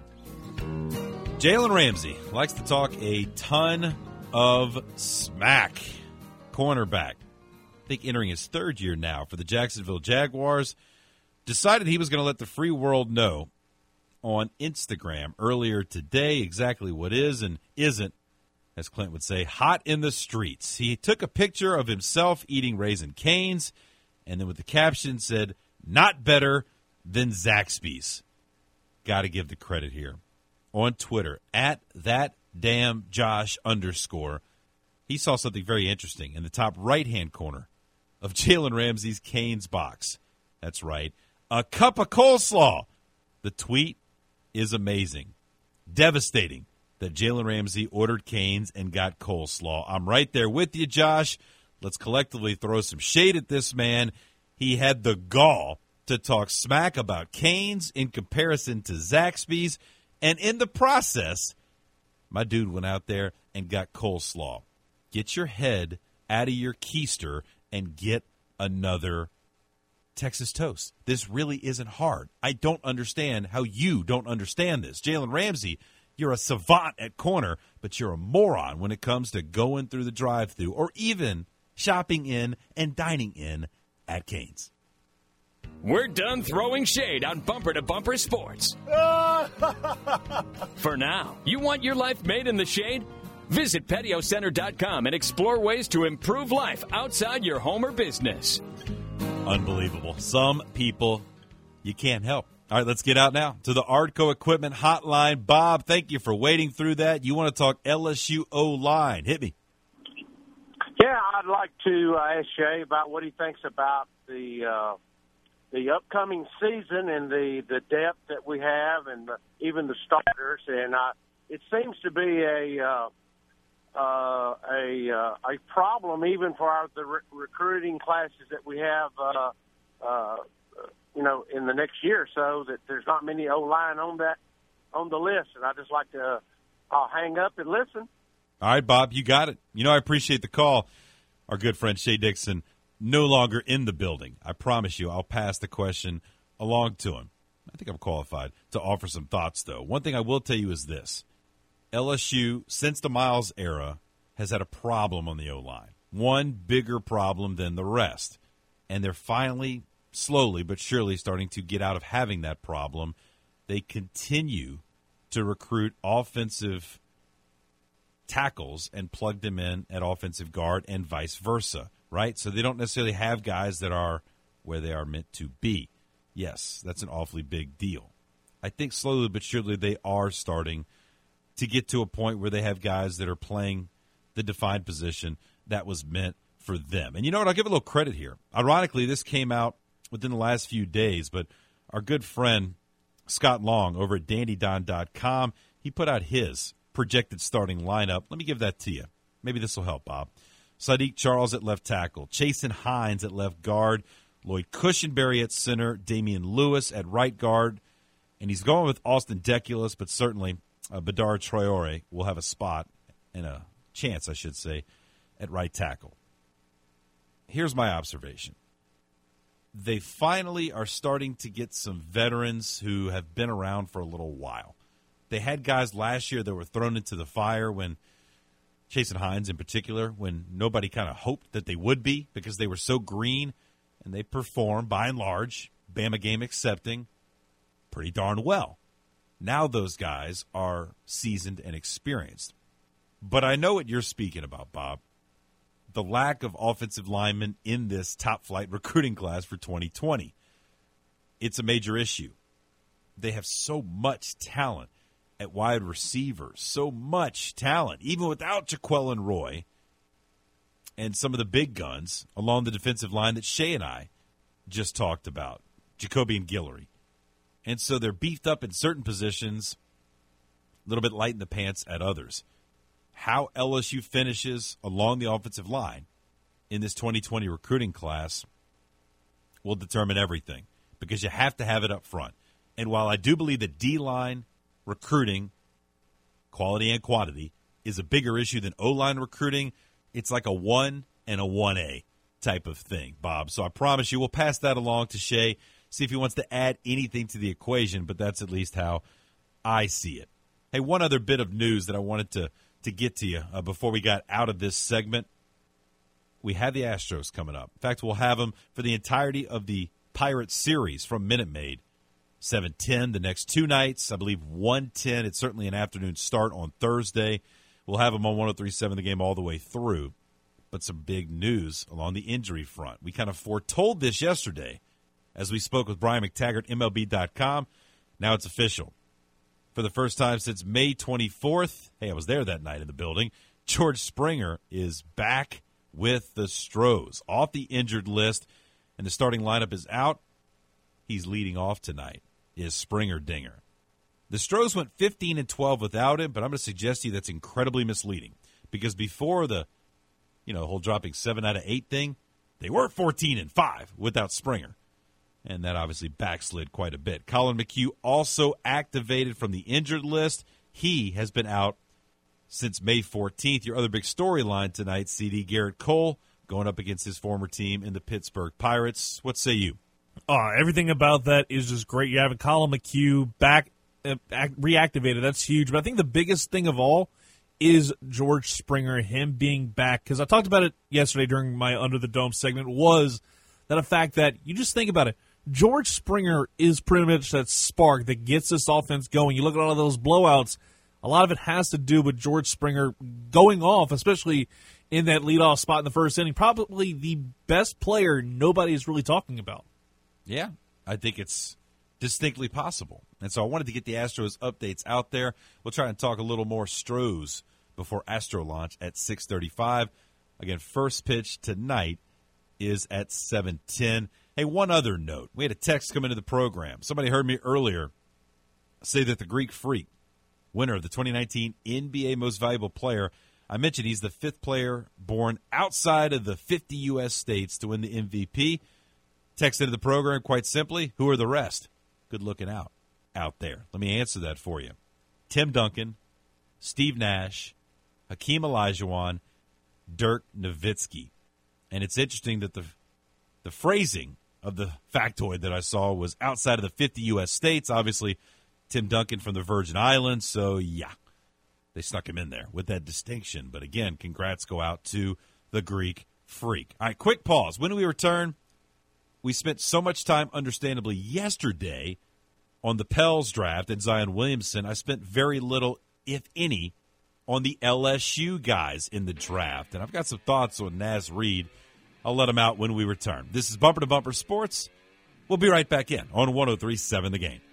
Speaker 8: Jalen Ramsey likes to talk a ton of smack. Cornerback, I think entering his third year now for the Jacksonville Jaguars, decided he was going to let the free world know on Instagram earlier today exactly what is and isn't, as Clint would say, hot in the streets. He took a picture of himself eating Raisin Cane's, and then with the caption said, "Not better than Zaxby's." Got to give the credit here. On Twitter, at @thatdamnJosh_, he saw something very interesting in the top right-hand corner of Jalen Ramsey's Cane's box. That's right, a cup of coleslaw. The tweet is amazing. Devastating that Jalen Ramsey ordered Cane's and got coleslaw. I'm right there with you, Josh. Let's collectively throw some shade at this man. He had the gall to talk smack about Cane's in comparison to Zaxby's, and in the process, my dude went out there and got coleslaw. Get your head out of your keister and get another Texas toast. This really isn't hard. I don't understand how you don't understand this. Jalen Ramsey, you're a savant at corner, but you're a moron when it comes to going through the drive-thru or even shopping in and dining in at Cane's.
Speaker 6: We're done throwing shade on Bumper to Bumper Sports. For now, you want your life made in the shade? Visit patiocenter.com and explore ways to improve life outside your home or business.
Speaker 8: Unbelievable. Some people you can't help. All right, let's get out now to the Artco Equipment Hotline. Bob, thank you for waiting through that. You want to talk LSU O-line. Hit me.
Speaker 20: Yeah, I'd like to ask Shea about what he thinks about the upcoming season and the depth that we have and even the starters. And it seems to be a a problem even for the recruiting classes that we have, in the next year or so, that there's not many O-line on the list. And I just like to I'll hang up and listen.
Speaker 8: All right, Bob, you got it. I appreciate the call. Our good friend Shea Dixon, no longer in the building. I promise you I'll pass the question along to him. I think I'm qualified to offer some thoughts, though. One thing I will tell you is this. LSU, since the Miles era, has had a problem on the O-line. One bigger problem than the rest. And they're finally, slowly but surely, starting to get out of having that problem. They continue to recruit offensive tackles and plug them in at offensive guard and vice versa, right? So they don't necessarily have guys that are where they are meant to be. Yes, that's an awfully big deal. I think slowly but surely they are starting to get to a point where they have guys that are playing the defined position that was meant for them. And you know what? I'll give a little credit here. Ironically, this came out within the last few days, but our good friend Scott Long over at DandyDon.com, he put out his projected starting lineup. Let me give that to you. Maybe this will help, Bob. Sadiq Charles at left tackle, Chasen Hines at left guard, Lloyd Cushenberry at center, Damian Lewis at right guard, and he's going with Austin Deculus, but certainly Badar Traore will have a spot and a chance, I should say, at right tackle. Here's my observation. They finally are starting to get some veterans who have been around for a little while. They had guys last year that were thrown into the fire when, Chasen Hines in particular, when nobody kind of hoped that they would be because they were so green, and they performed, by and large, Bama game accepting, pretty darn well. Now those guys are seasoned and experienced. But I know what you're speaking about, Bob. The lack of offensive linemen in this top-flight recruiting class for 2020. It's a major issue. They have so much talent at wide receivers, so much talent, even without Jaquelin Roy and some of the big guns along the defensive line that Shea and I just talked about, Jacoby and Guillory. And so they're beefed up in certain positions, a little bit light in the pants at others. How LSU finishes along the offensive line in this 2020 recruiting class will determine everything because you have to have it up front. And while I do believe that D-line recruiting, quality and quantity, is a bigger issue than O-line recruiting, it's like a 1 and a 1A type of thing, Bob. So I promise you we'll pass that along to Shea, see if he wants to add anything to the equation, but that's at least how I see it. Hey, one other bit of news that I wanted to get to you before we got out of this segment. We have the Astros coming up. In fact, we'll have them for the entirety of the Pirates series from Minute Maid. 7:10 the next two nights. I believe 1:10. It's certainly an afternoon start on Thursday. We'll have them on 103.7 the game all the way through. But some big news along the injury front. We kind of foretold this yesterday as we spoke with Brian McTaggart, MLB.com. Now it's official. For the first time since May 24th, hey, I was there that night in the building, George Springer is back with the Stros. Off the injured list, and the starting lineup is out. He's leading off tonight, is Springer Dinger. The Stros went 15-12 without him, but I'm going to suggest to you that's incredibly misleading. Because before the whole dropping 7 out of 8 thing, they were 14-5 without Springer. And that obviously backslid quite a bit. Colin McHugh also activated from the injured list. He has been out since May 14th. Your other big storyline tonight, CD Garrett Cole, going up against his former team in the Pittsburgh Pirates. What say you?
Speaker 11: Everything about that is just great. You have Colin McHugh back, reactivated. That's huge. But I think the biggest thing of all is George Springer, him being back. Because I talked about it yesterday during my Under the Dome segment, was that a fact that you just think about it. George Springer is pretty much that spark that gets this offense going. You look at all of those blowouts, a lot of it has to do with George Springer going off, especially in that leadoff spot in the first inning. Probably the best player nobody is really talking about.
Speaker 8: Yeah, I think it's distinctly possible. And so I wanted to get the Astros updates out there. We'll try and talk a little more Stros before Astro launch at 6:35. Again, first pitch tonight is at 7:10. Hey, one other note. We had a text come into the program. Somebody heard me earlier say that the Greek Freak, winner of the 2019 NBA Most Valuable Player, I mentioned he's the 5th player born outside of the 50 U.S. states to win the MVP. Text into the program quite simply, who are the rest? Good looking out there. Let me answer that for you. Tim Duncan, Steve Nash, Hakeem Olajuwon, Dirk Nowitzki. And it's interesting that the phrasing of the factoid that I saw was outside of the 50 U.S. states. Obviously, Tim Duncan from the Virgin Islands, so yeah, they snuck him in there with that distinction. But again, congrats go out to the Greek Freak. All right, quick pause. When we return, we spent so much time, understandably, yesterday on the Pels draft and Zion Williamson. I spent very little, if any, on the LSU guys in the draft. And I've got some thoughts on Naz Reid. I'll let him out when we return. This is Bumper to Bumper Sports. We'll be right back in on 103.7 The Game.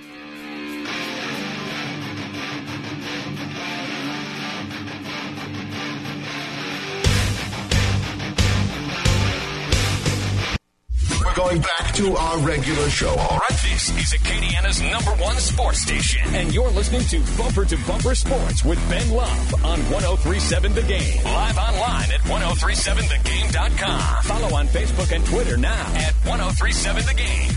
Speaker 1: We're going back to our regular show.
Speaker 6: All right, this is Acadiana's #1 sports station, and you're listening to Bumper to Bumper Sports with Ben Love on 103.7 The Game. Live online at 1037thegame.com. Follow on Facebook and Twitter now at 1037 The Game.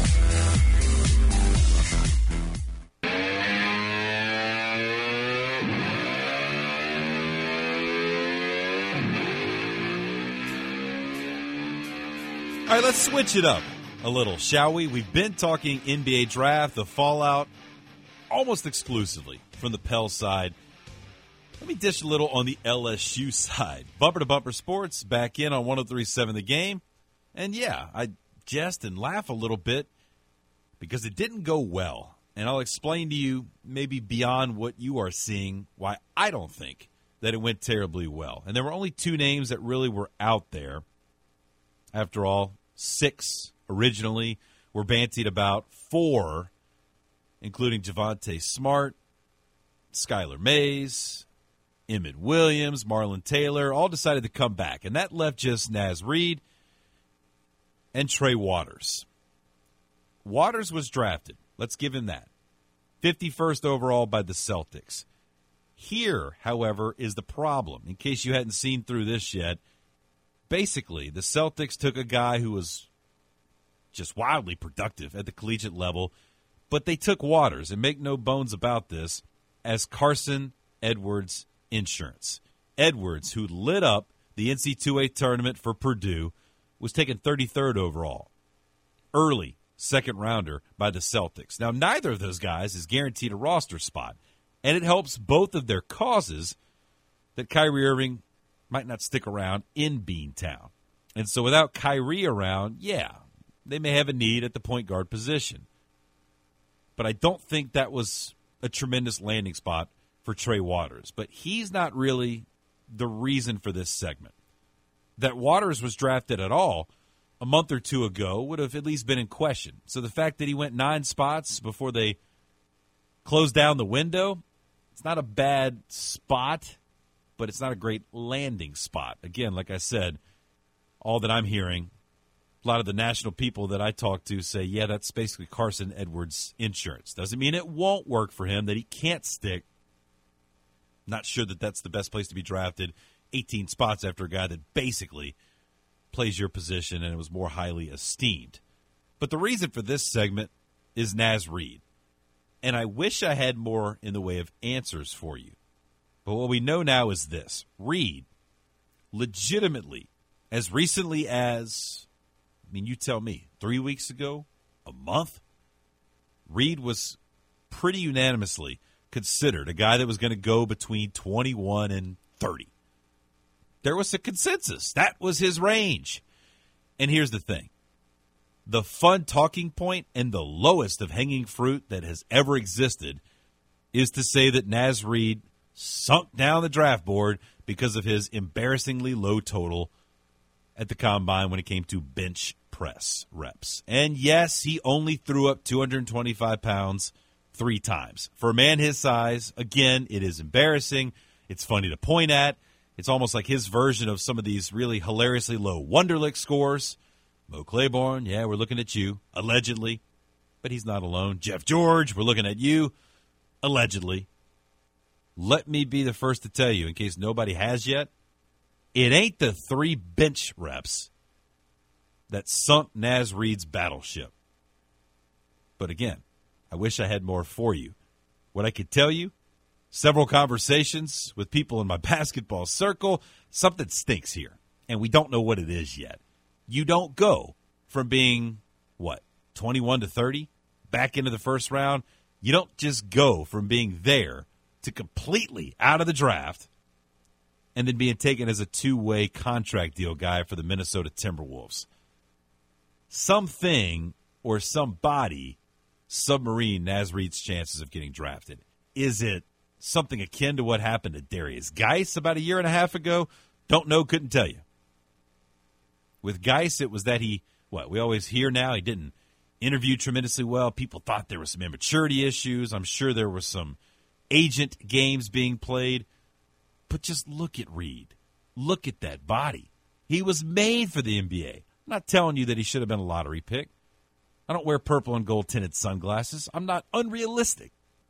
Speaker 8: All right, let's switch it up a little, shall we? We've been talking NBA draft, the fallout, almost exclusively from the Pels side. Let me dish a little on the LSU side. Bumper to Bumper Sports back in on 103.7 The Game. And yeah, I jest and laugh a little bit because it didn't go well. And I'll explain to you, maybe beyond what you are seeing, why I don't think that it went terribly well. And there were only 2 names that really were out there. After all, 6 originally were bantied about. 4, including Javonte Smart, Skylar Mays, Emmett Williams, Marlon Taylor, all decided to come back. And that left just Naz Reid and Trey Waters. Waters was drafted. Let's give him that. 51st overall by the Celtics. Here, however, is the problem. In case you hadn't seen through this yet, basically, the Celtics took a guy who was just wildly productive at the collegiate level, but they took Waters, and make no bones about this, as Carson Edwards insurance. Edwards, who lit up the NCAA tournament for Purdue, was taken 33rd overall. Early second rounder by the Celtics. Now, neither of those guys is guaranteed a roster spot, and it helps both of their causes that Kyrie Irving might not stick around in Beantown. And so without Kyrie around, yeah, they may have a need at the point guard position. But I don't think that was a tremendous landing spot for Trey Waters. But he's not really the reason for this segment. That Waters was drafted at all a month or 2 ago would have at least been in question. So the fact that he went 9 spots before they closed down the window, it's not a bad spot, but it's not a great landing spot. Again, like I said, all that I'm hearing, a lot of the national people that I talk to say, yeah, that's basically Carson Edwards' insurance. Doesn't mean it won't work for him, that he can't stick. Not sure that that's the best place to be drafted, 18 spots after a guy that basically plays your position and was more highly esteemed. But the reason for this segment is Naz Reid. And I wish I had more in the way of answers for you. But what we know now is this. Reid, legitimately, as recently as, you tell me, 3 weeks ago, a month, Reid was pretty unanimously considered a guy that was going to go between 21 and 30. There was a consensus. That was his range. And here's the thing. The fun talking point and the lowest of hanging fruit that has ever existed is to say that Naz Reid sunk down the draft board because of his embarrassingly low total at the combine when it came to bench press reps. And yes, he only threw up 225 pounds 3 times. For a man his size, again, it is embarrassing. It's funny to point at. It's almost like his version of some of these really hilariously low Wonderlic scores. Mo Claiborne, yeah, we're looking at you, allegedly. But he's not alone. Jeff George, we're looking at you, allegedly. let me be the first to tell you, in case nobody has yet, it ain't the 3 bench reps that sunk Naz Reid's battleship. But again, I wish I had more for you. What I could tell you, several conversations with people in my basketball circle, something stinks here, and we don't know what it is yet. You don't go from being, 21 to 30, back into the first round. You don't just go from being there to completely out of the draft and then being taken as a 2-way contract deal guy for the Minnesota Timberwolves. Something or somebody submarine Naz Reid's chances of getting drafted. Is it something akin to what happened to Darius Geis about a year and a half ago? Don't know, couldn't tell you. With Geis, it was that we always hear now, he didn't interview tremendously well. People thought there were some immaturity issues. I'm sure there were some agent games being played. But just look at Reid. Look at that body. He was made for the NBA. I'm not telling you that he should have been a lottery pick. I don't wear purple and gold tinted sunglasses. I'm not unrealistic.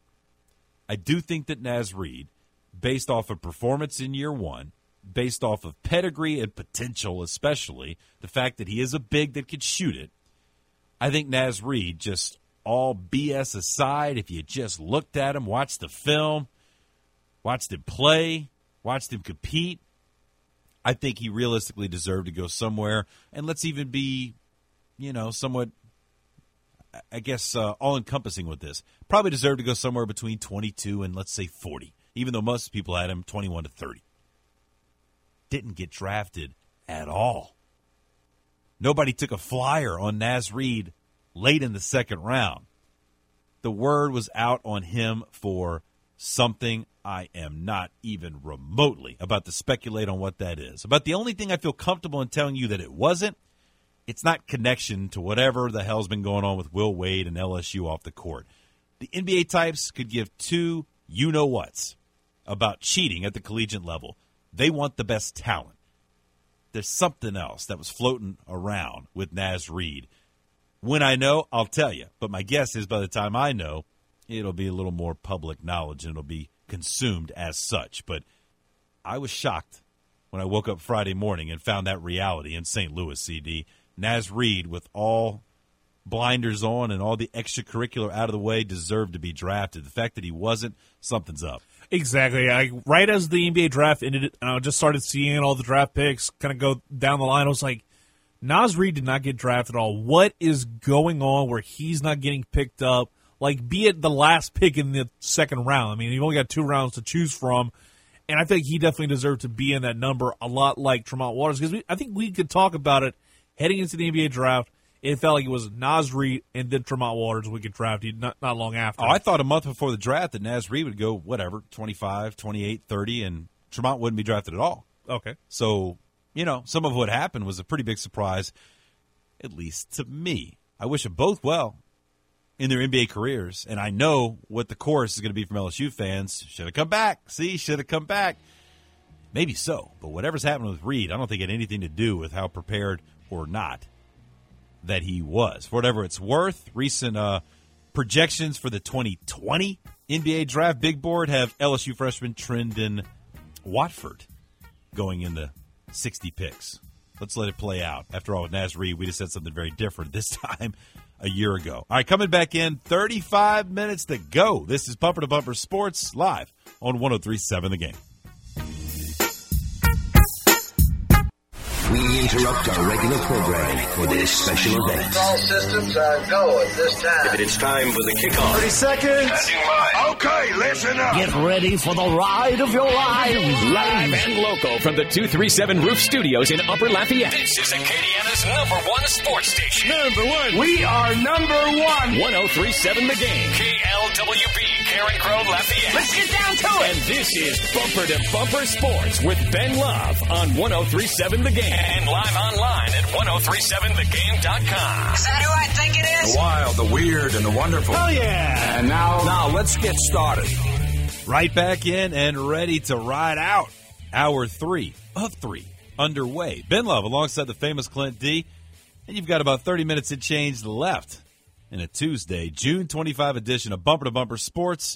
Speaker 8: I do think that Naz Reid, based off of performance in year one, based off of pedigree and potential, especially the fact that he is a big that could shoot it, I think Naz Reid, just all BS aside, if you just looked at him, watched the film, watched him play, watched him compete, I think he realistically deserved to go somewhere. And let's even be, somewhat, I guess, all-encompassing with this. Probably deserved to go somewhere between 22 and, let's say, 40, even though most people had him 21 to 30. Didn't get drafted at all. Nobody took a flyer on Naz Reid late in the second round. The word was out on him for something I am not even remotely about to speculate on what that is. About the only thing I feel comfortable in telling you that it wasn't, it's not connection to whatever the hell's been going on with Will Wade and LSU off the court. The NBA types could give two you-know-whats about cheating at the collegiate level. They want the best talent. There's something else that was floating around with Naz Reid. When I know, I'll tell you. But my guess is by the time I know, it'll be a little more public knowledge and it'll be consumed as such. But I was shocked when I woke up Friday morning and found that reality in St. Louis, CD. Naz Reid, with all blinders on and all the extracurricular out of the way, deserved to be drafted. The fact that he wasn't, something's up.
Speaker 11: Exactly. Right as the NBA draft ended, I just started seeing all the draft picks kind of go down the line. I was like, Naz Reid did not get drafted at all. What is going on where he's not getting picked up? Like, be it the last pick in the second round. I mean, you've only got 2 rounds to choose from, and I think he definitely deserved to be in that number, a lot like Tremont Waters, because I think we could talk about it heading into the NBA draft. It felt like it was Naz Reid and then Tremont Waters we get drafted not long after.
Speaker 8: Oh, I thought a month before the draft that Naz Reid would go, 25, 28, 30, and Tremont wouldn't be drafted at all.
Speaker 11: Okay.
Speaker 8: So, some of what happened was a pretty big surprise, at least to me. I wish them both well in their NBA careers, and I know what the chorus is going to be from LSU fans. Should have come back. See, should have come back. Maybe so, but whatever's happened with Reid, I don't think it had anything to do with how prepared or not that he was. For whatever it's worth, recent projections for the 2020 NBA Draft Big Board have LSU freshman Trendon Watford going in the 60 picks. Let's let it play out. After all, with Naz Reid, we just said something very different this time a year ago. All right, coming back in, 35 minutes to go. This is Bumper to Bumper Sports live on 103.7 The Game.
Speaker 1: We interrupt our regular programming for this special event.
Speaker 2: All systems are go at this time.
Speaker 1: It's time for the kickoff.
Speaker 2: 30 seconds.
Speaker 4: Okay, listen up.
Speaker 6: Get ready for the ride of your lives. Live and local from the 237 Roof Studios in Upper Lafayette. This is Acadiana's #1 sports station. #1. We are #1. 103.7 The Game. KLWB, Karen Crow, Lafayette. Let's get down to it. And this is Bumper to Bumper Sports with Ben Love on 103.7 The Game. And live online at 1037thegame.com.
Speaker 10: Is that who I think it is?
Speaker 4: The wild, the weird, and the wonderful.
Speaker 11: Oh, yeah.
Speaker 4: And now let's get started.
Speaker 8: Right back in and ready to ride out. Hour 3 of 3 underway. Ben Love alongside the famous Clint D. And you've got about 30 minutes and change left in a Tuesday, June 25 edition of Bumper to Bumper Sports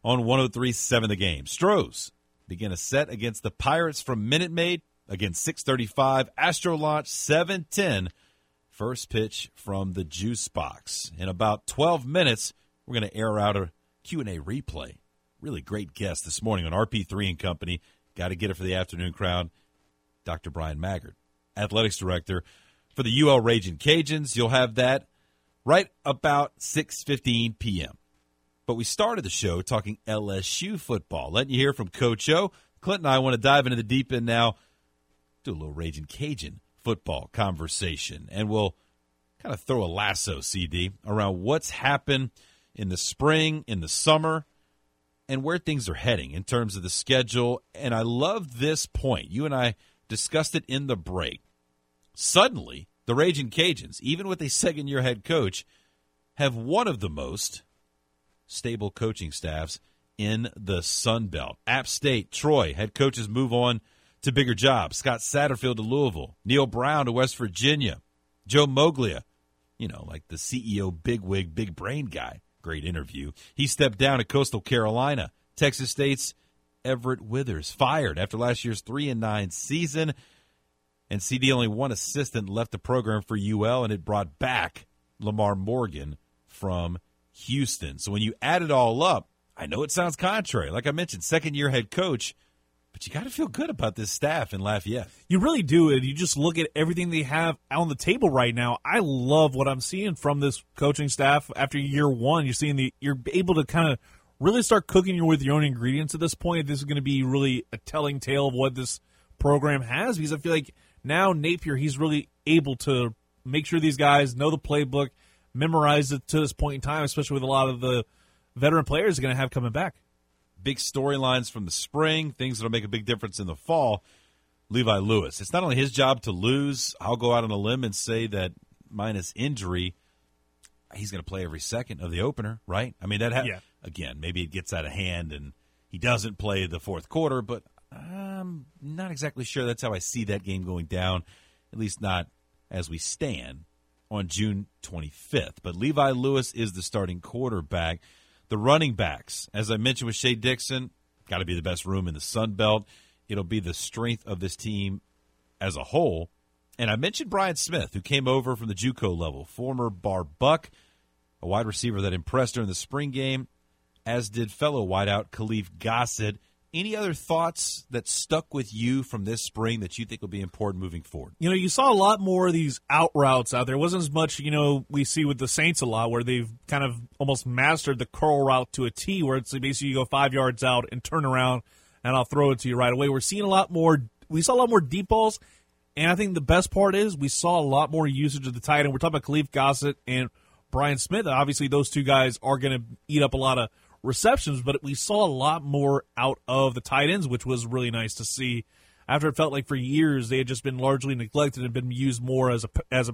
Speaker 8: on 103.7 The Game. Stros begin a set against the Pirates from Minute Maid. Again, 6:35. Astro launch 7:10. First pitch from the Juice Box. In about 12 minutes, we're going to air out a Q&A replay. Really great guest this morning on RP3 and Company. Got to get it for the afternoon crowd. Dr. Brian Maggard, Athletics Director for the UL Ragin' Cajuns. You'll have that right about 6:15 p.m. But we started the show talking LSU football. Letting you hear from Coach O. Clint and I want to dive into the deep end now. Do a little Ragin' Cajun football conversation. And we'll kind of throw a lasso, CD, around what's happened in the spring, in the summer, and where things are heading in terms of the schedule. And I love this point. You and I discussed it in the break. Suddenly, the Ragin' Cajuns, even with a second-year head coach, have one of the most stable coaching staffs in the Sun Belt. App State, Troy, head coaches move on to bigger jobs. Scott Satterfield to Louisville. Neil Brown to West Virginia. Joe Moglia, like the CEO bigwig, big brain guy. Great interview. He stepped down at Coastal Carolina. Texas State's Everett Withers fired after last year's 3-9 season. And CD, only one assistant left the program for UL, and it brought back Lamar Morgan from Houston. So when you add it all up, I know it sounds contrary. Like I mentioned, second-year head coach, but you got to feel good about this staff in Lafayette.
Speaker 11: You really do. And you just look at everything they have on the table right now. I love what I'm seeing from this coaching staff after year one. You're able to kind of really start cooking with your own ingredients at this point. This is going to be really a telling tale of what this program has, because I feel like now Napier, he's really able to make sure these guys know the playbook, memorize it to this point in time, especially with a lot of the veteran players are going to have coming back.
Speaker 8: Big storylines from the spring, things that will make a big difference in the fall. Levi Lewis. It's not only his job to lose. I'll go out on a limb and say that minus injury, he's going to play every second of the opener, right? I mean, again, maybe it gets out of hand and he doesn't play the fourth quarter, but I'm not exactly sure that's how I see that game going down, at least not as we stand on June 25th. But Levi Lewis is the starting quarterback. The running backs, as I mentioned with Shea Dixon, got to be the best room in the Sun Belt. It'll be the strength of this team as a whole. And I mentioned Brian Smith, who came over from the JUCO level, former Bar Buck, a wide receiver that impressed during the spring game, as did fellow wideout Khalif Gossett. Any other thoughts that stuck with you from this spring that you think will be important moving forward?
Speaker 11: You saw a lot more of these out routes out there. It wasn't as much, we see with the Saints a lot, where they've kind of almost mastered the curl route to a T, where it's basically you go 5 yards out and turn around, and I'll throw it to you right away. We saw a lot more deep balls, and I think the best part is we saw a lot more usage of the tight end. We're talking about Khalif Gossett and Brian Smith. Obviously, those two guys are going to eat up a lot of receptions, but we saw a lot more out of the tight ends, which was really nice to see. After it felt like for years they had just been largely neglected and been used more as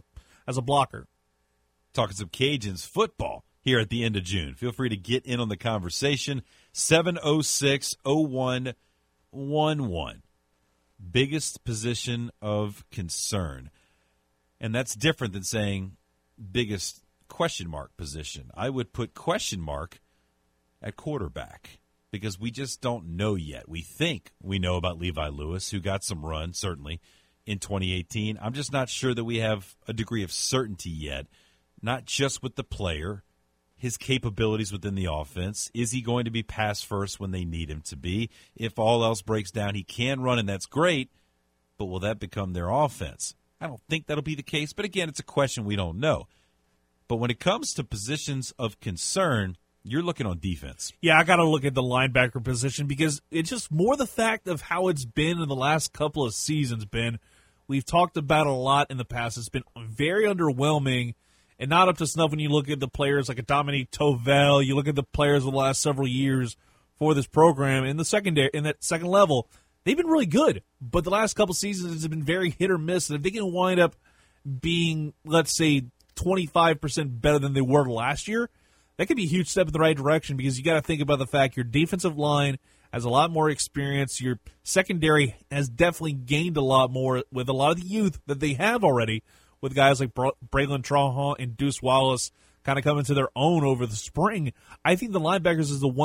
Speaker 11: a blocker.
Speaker 8: Talking some Cajuns football here at the end of June. Feel free to get in on the conversation. 706-0111. Biggest position of concern, and that's different than saying biggest question mark position. I would put question mark at quarterback, because we just don't know yet. We think we know about Levi Lewis, who got some run, certainly, in 2018. I'm just not sure that we have a degree of certainty yet, not just with the player, his capabilities within the offense. Is he going to be pass first when they need him to be? If all else breaks down, he can run, and that's great, but will that become their offense? I don't think that'll be the case, but again, it's a question we don't know. But when it comes to positions of concern, you're looking on defense.
Speaker 11: Yeah, I got to look at the linebacker position, because it's just more the fact of how it's been in the last couple of seasons, Ben. We've talked about it a lot in the past. It's been very underwhelming and not up to snuff when you look at the players like a Dominique Tovell. You look at the players of the last several years for this program in the secondary, in that second level. They've been really good, but the last couple seasons have been very hit or miss. And if they can wind up being, let's say, 25% better than they were last year, that could be a huge step in the right direction, because you got to think about the fact your defensive line has a lot more experience. Your secondary has definitely gained a lot more with a lot of the youth that they have already, with guys like Braylon Trahan and Deuce Wallace kind of coming to their own over the spring. I think the linebackers is the one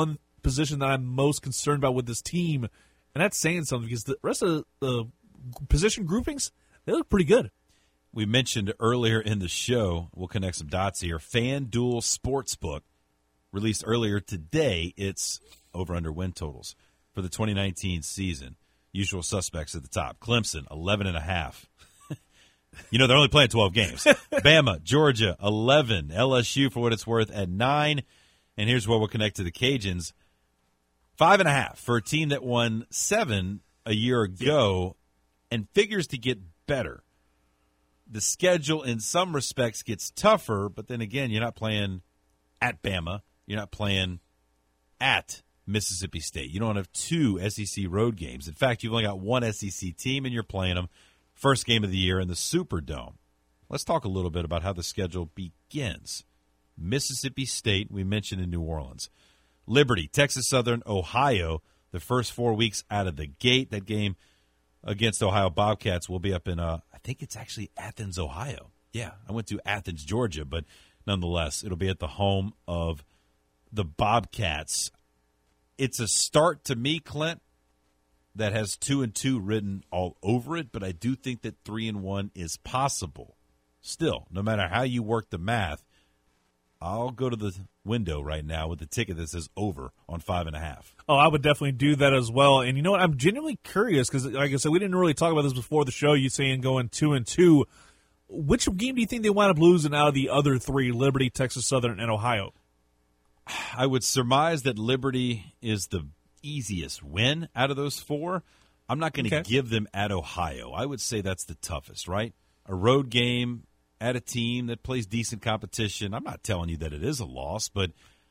Speaker 11: position that I'm most concerned about with this team, and that's saying something because the rest of the position groupings, they look pretty good.
Speaker 8: We mentioned earlier in the show, we'll connect some dots here, FanDuel Sportsbook released earlier today its over-under win totals for the 2019 season. Usual suspects at the top. Clemson, 11.5. They're only playing 12 games. Bama, Georgia, 11. LSU, for what it's worth, at 9. And here's where we'll connect to the Cajuns. 5.5 for a team that won 7 a year ago and figures to get better. The schedule in some respects gets tougher, but then again, you're not playing at Bama. You're not playing at Mississippi State. You don't have 2 SEC road games. In fact, you've only got 1 SEC team, and you're playing them first game of the year in the Superdome. Let's talk a little bit about how the schedule begins. Mississippi State, we mentioned in New Orleans. Liberty, Texas Southern, Ohio, the first 4 weeks out of the gate. That game against Ohio Bobcats will be up in, I think it's actually Athens, Ohio. Yeah, I went to Athens, Georgia, but nonetheless, it'll be at the home of the Bobcats. It's a start to me, Clint, that has 2-2 written all over it, but I do think that 3-1 is possible. Still, no matter how you work the math, I'll go to the window right now with the ticket that says over on 5.5.
Speaker 11: Oh, I would definitely do that as well. And you know what? I'm genuinely curious because, like I said, we didn't really talk about this before the show. You saying going 2-2. Which game do you think they wind up losing out of the other 3, Liberty, Texas Southern, and Ohio?
Speaker 8: I would surmise that Liberty is the easiest win out of those 4. I'm not going to give them at Ohio. I would say that's the toughest, right? A road game at a team that plays decent competition. I'm not telling you that it is a loss, but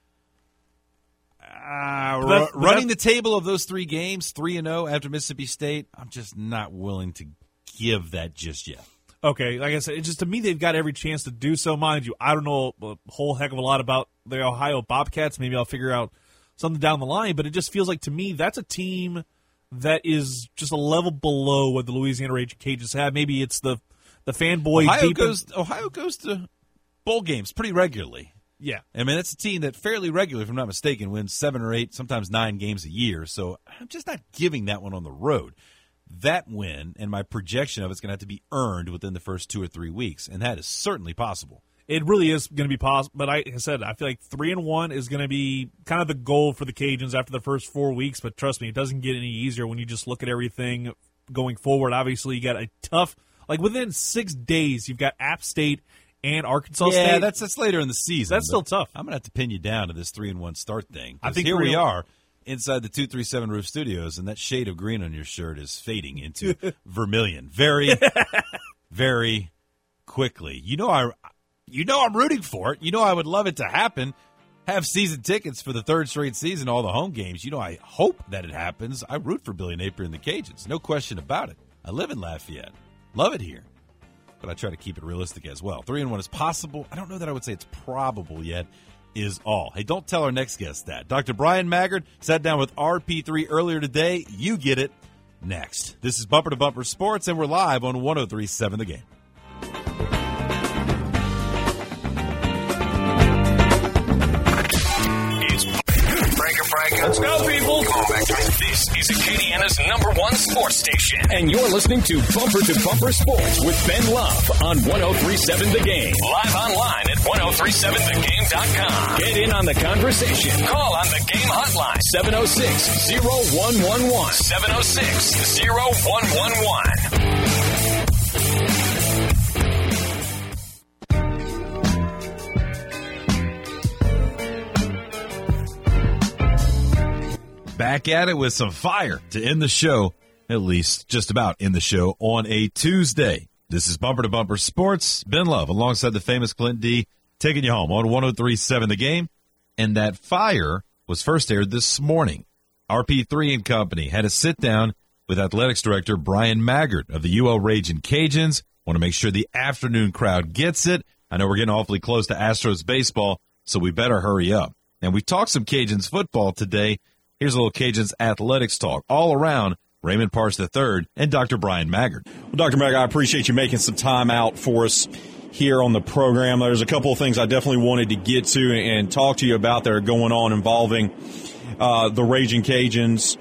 Speaker 8: running the table of those 3 games, 3-0 after Mississippi State, I'm just not willing to give that just yet.
Speaker 11: Okay, like I said, it's just to me they've got every chance to do so. Mind you, I don't know a whole heck of a lot about the Ohio Bobcats. Maybe I'll figure out something down the line, but it just feels like to me that's a team that is just a level below what the Louisiana Raging Cajuns have. Maybe it's the fanboy.
Speaker 8: Ohio goes to bowl games pretty regularly.
Speaker 11: Yeah.
Speaker 8: I mean, it's a team that fairly regularly, if I'm not mistaken, wins 7 or 8, sometimes 9 games a year. So I'm just not giving that one on the road. That win and my projection of it's going to have to be earned within the first 2 or 3 weeks, and that is certainly possible.
Speaker 11: It really is going to be possible, but like I said, I feel like 3-1 is going to be kind of the goal for the Cajuns after the first 4 weeks, but trust me, it doesn't get any easier when you just look at everything going forward. Obviously, you got a tough, like within 6 days, you've got App State and Arkansas State.
Speaker 8: Yeah, that's later in the season.
Speaker 11: That's still tough.
Speaker 8: I'm going to have to pin you down to this 3-1 start thing.
Speaker 11: I think
Speaker 8: here we are inside the 237 Roof Studios, and that shade of green on your shirt is fading into vermilion very, very quickly. You know I'm rooting for it. You know I would love it to happen. Have season tickets for the 3rd straight season, all the home games. You know I hope that it happens. I root for Billy Napier and the Cajuns. No question about it. I live in Lafayette. Love it here. But I try to keep it realistic as well. 3-1 is possible. I don't know that I would say it's probable yet. Is all. Hey, don't tell our next guest that. Dr. Brian Maggard sat down with RP3 earlier today. You get it next. This is Bumper to Bumper Sports, and we're live on 103.7 The Game.
Speaker 6: It's Frank. Let's go, people. This is Acadiana's #1 sports station, and you're listening to Bumper Sports with Ben Love on 103.7 The Game. Live online at 1037thegame.com. Get in on the conversation. Call on the game hotline 706-0111. 706-0111.
Speaker 8: Back at it with some fire to end the show, at least just about end the show on a Tuesday. This is Bumper to Bumper Sports. Ben Love alongside the famous Clint D, taking you home on 103.7 The Game. And that fire was first aired this morning. RP3 and Company had a sit down with Athletics Director Brian Maggard of the UL Raging Cajuns. Want to make sure the afternoon crowd gets it. I know we're getting awfully close to Astros baseball, so we better hurry up. And we talked some Cajuns football today. Here's a little Cajuns athletics talk all around Raymond Parks III and Dr. Brian Maggard.
Speaker 21: Well, Dr. Maggard, I appreciate you making some time out for us here on the program. There's a couple of things I definitely wanted to get to and talk to you about that are going on involving the Raging Cajuns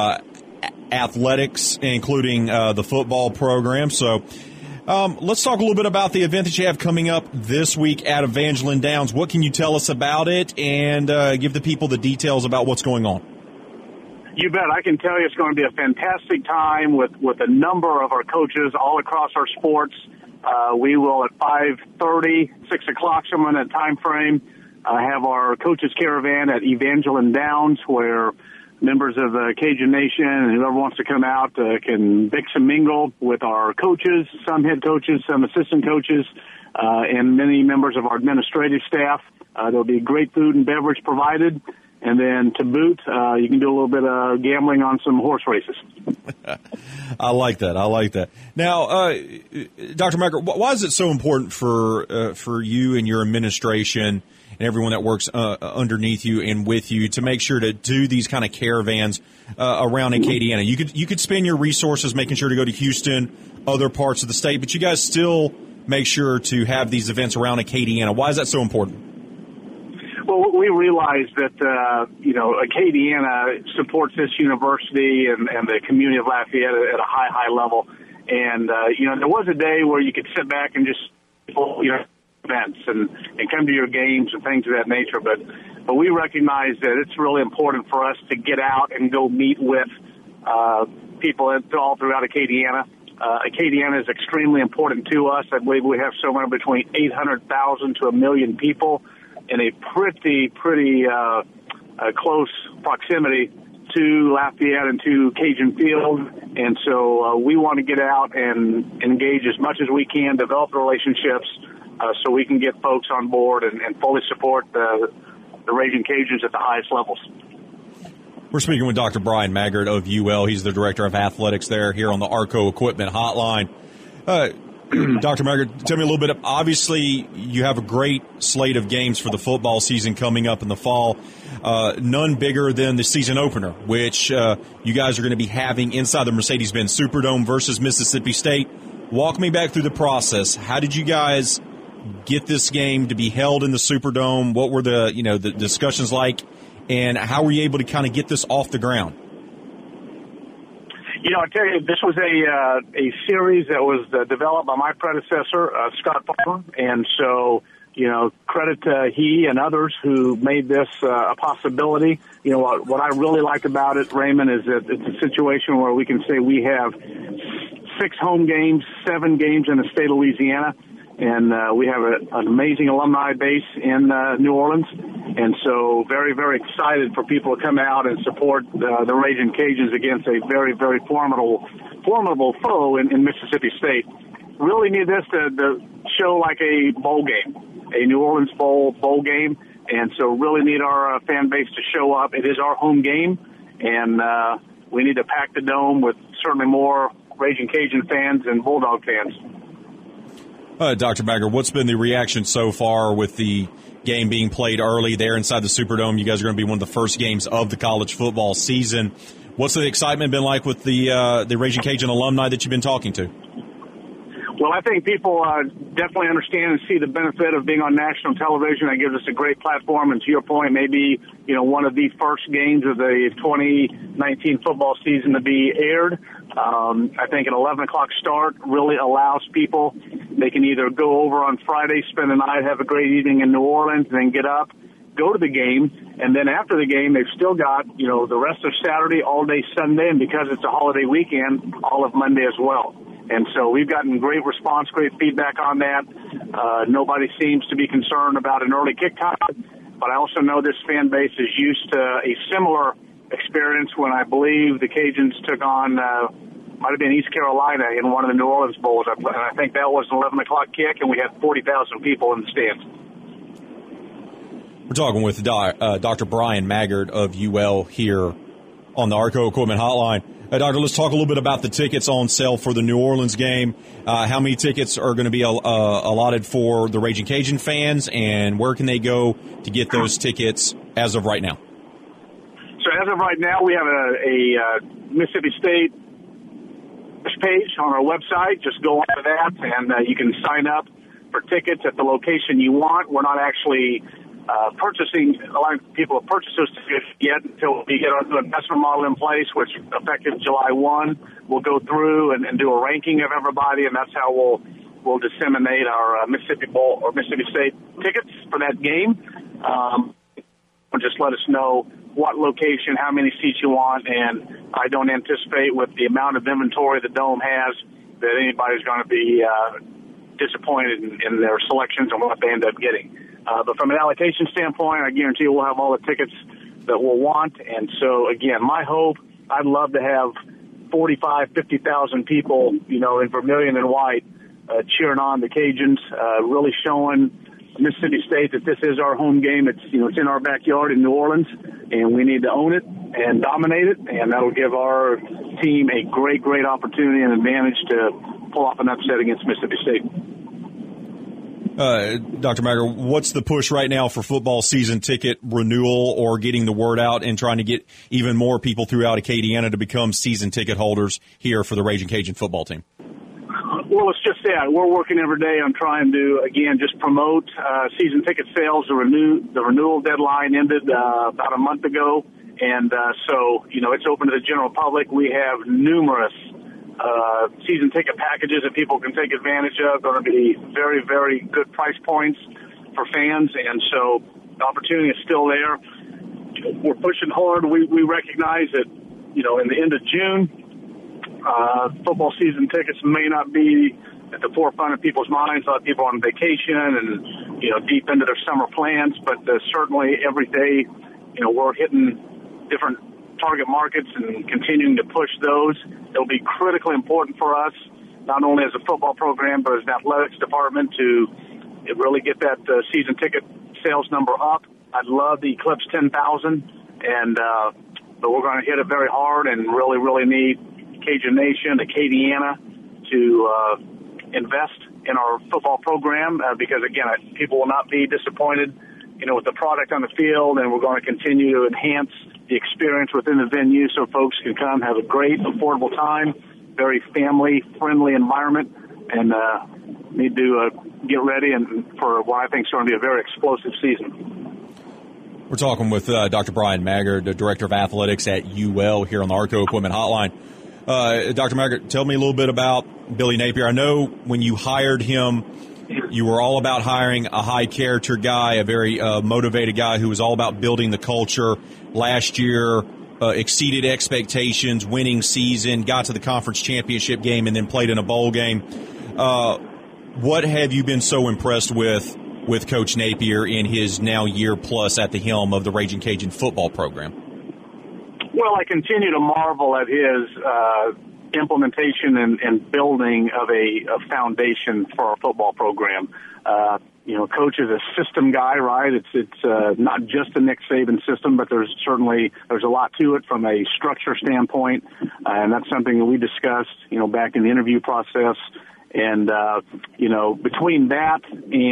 Speaker 21: athletics, including the football program. So let's talk a little bit about the event that you have coming up this week at Evangeline Downs. What can you tell us about it, and give the people the details about what's going on?
Speaker 7: You bet. I can tell you it's going to be a fantastic time with a number of our coaches all across our sports. We will at 5:30, 6 o'clock, somewhere in that time frame, have our coaches caravan at Evangeline Downs, where members of the Cajun Nation and whoever wants to come out can mix and mingle with our coaches, some head coaches, some assistant coaches, and many members of our administrative staff. There'll be great food and beverage provided. And then to boot, you can do a little bit of gambling on some horse races.
Speaker 21: I like that. Now, Dr. Maggard, why is it so important for you and your administration and everyone that works underneath you and with you to make sure to do these kind of caravans around Acadiana? You could spend your resources making sure to go to Houston, other parts of the state, but you guys still make sure to have these events around Acadiana. Why is that so important?
Speaker 7: Well, we realize that, Acadiana supports this university and the community of Lafayette at a high level. And, there was a day where you could sit back and just, events and come to your games and things of that nature. But we recognize that it's really important for us to get out and go meet with people all throughout Acadiana. Acadiana is extremely important to us. I believe we have somewhere between 800,000 to 1 million people in a pretty close proximity to Lafayette and to Cajun Field. And so we want to get out and engage as much as we can, develop relationships so we can get folks on board and fully support the Raging Cajuns at the highest levels.
Speaker 21: We're speaking with Dr. Brian Maggard of UL. He's the Director of Athletics there here on the ARCO Equipment Hotline. Dr. Maggard, tell me a little bit. Obviously, you have a great slate of games for the football season coming up in the fall. None bigger than the season opener, which you guys are going to be having inside the Mercedes-Benz Superdome versus Mississippi State. Walk me back through the process. How did you guys get this game to be held in the Superdome? What were the discussions like, and how were you able to kind of get this off the ground?
Speaker 7: I tell you, this was a series that was developed by my predecessor, Scott Farmer, and so, credit to he and others who made this a possibility. What I really like about it, Raymond, is that it's a situation where we can say we have 6 home games, 7 games in the state of Louisiana, and we have an amazing alumni base in New Orleans. And so very, very excited for people to come out and support the Raging Cajuns against a very, very formidable foe in Mississippi State. Really need this to show like a bowl game, a New Orleans bowl game. And so really need our fan base to show up. It is our home game, and we need to pack the dome with certainly more Raging Cajun fans and Bulldog fans.
Speaker 21: Dr. Maggard, what's been the reaction so far with the game being played early there inside the Superdome? You guys are going to be one of the first games of the college football season. What's the excitement been like with the Raging Cajun alumni that you've been talking to?
Speaker 7: Well, I think people definitely understand and see the benefit of being on national television. That gives us a great platform, and to your point, maybe one of the first games of the 2019 football season to be aired. I think an 11 o'clock start really allows people, they can either go over on Friday, spend the night, have a great evening in New Orleans, and then get up, go to the game, and then after the game, they've still got, the rest of Saturday, all day Sunday, and because it's a holiday weekend, all of Monday as well. And so we've gotten great response, great feedback on that. Nobody seems to be concerned about an early kick time, but I also know this fan base is used to a similar experience when I believe the Cajuns took on, might have been East Carolina in one of the New Orleans Bowls. And I think that was an 11 o'clock kick, and we had 40,000 people in the stands.
Speaker 21: We're talking with Dr. Brian Maggard of UL here on the ARCO Equipment Hotline. Doctor, let's talk a little bit about the tickets on sale for the New Orleans game. How many tickets are going to be allotted for the Raging Cajun fans, and where can they go to get those tickets as of right now?
Speaker 7: So as of right now, we have a Mississippi State page on our website. Just go onto that, and you can sign up for tickets at the location you want. We're not actually purchasing. A lot of people have purchased those tickets yet until we get our new investment model in place, which effective July 1, we'll go through and do a ranking of everybody, and that's how we'll disseminate our Mississippi Bowl or Mississippi State tickets for that game. Just let us know what location, how many seats you want, and I don't anticipate with the amount of inventory the Dome has that anybody's going to be disappointed in their selections and what they end up getting. But from an allocation standpoint, I guarantee we'll have all the tickets that we'll want. And so, again, my hope, I'd love to have 45, 50,000 people, in vermilion and white, cheering on the Cajuns, really showing Mississippi State that this is our home game. It's in our backyard in New Orleans, and we need to own it and dominate it, and that'll give our team a great, great opportunity and advantage to pull off an upset against Mississippi State.
Speaker 21: Dr. Maggard, what's the push right now for football season ticket renewal or getting the word out and trying to get even more people throughout Acadiana to become season ticket holders here for the Raging Cajun football team?
Speaker 7: Well, it's just that. We're working every day on trying to, again, just promote season ticket sales. The renewal deadline ended about a month ago, and so, it's open to the general public. We have numerous season ticket packages that people can take advantage of. Going to be very, very good price points for fans, and so the opportunity is still there. We're pushing hard. We recognize that, in the end of June, football season tickets may not be at the forefront of people's minds. A lot of people are on vacation and, deep into their summer plans, but certainly every day, we're hitting different target markets and continuing to push those. It'll be critically important for us, not only as a football program, but as an athletics department to really get that season ticket sales number up. I'd love to eclipse 10,000, but we're going to hit it very hard and really, really need Cajun Nation, Acadiana, to invest in our football program because, again, people will not be disappointed, with the product on the field, and we're going to continue to enhance the experience within the venue so folks can come have a great, affordable time, very family-friendly environment, and need to get ready and for what I think is going to be a very explosive season.
Speaker 21: We're talking with Dr. Brian Maggard, the Director of Athletics at UL here on the ARCO Equipment Hotline. Dr. Maggard, tell me a little bit about Billy Napier. I know when you hired him, you were all about hiring a high-character guy, a very motivated guy who was all about building the culture. Last year, exceeded expectations, winning season, got to the conference championship game, and then played in a bowl game. What have you been so impressed with Coach Napier in his now year-plus at the helm of the Raging Cajun football program?
Speaker 7: Well, I continue to marvel at his implementation and building of a foundation for our football program. Coach is a system guy, right? It's not just the Nick Saban system, but there's a lot to it from a structure standpoint, and that's something that we discussed, back in the interview process. And, between that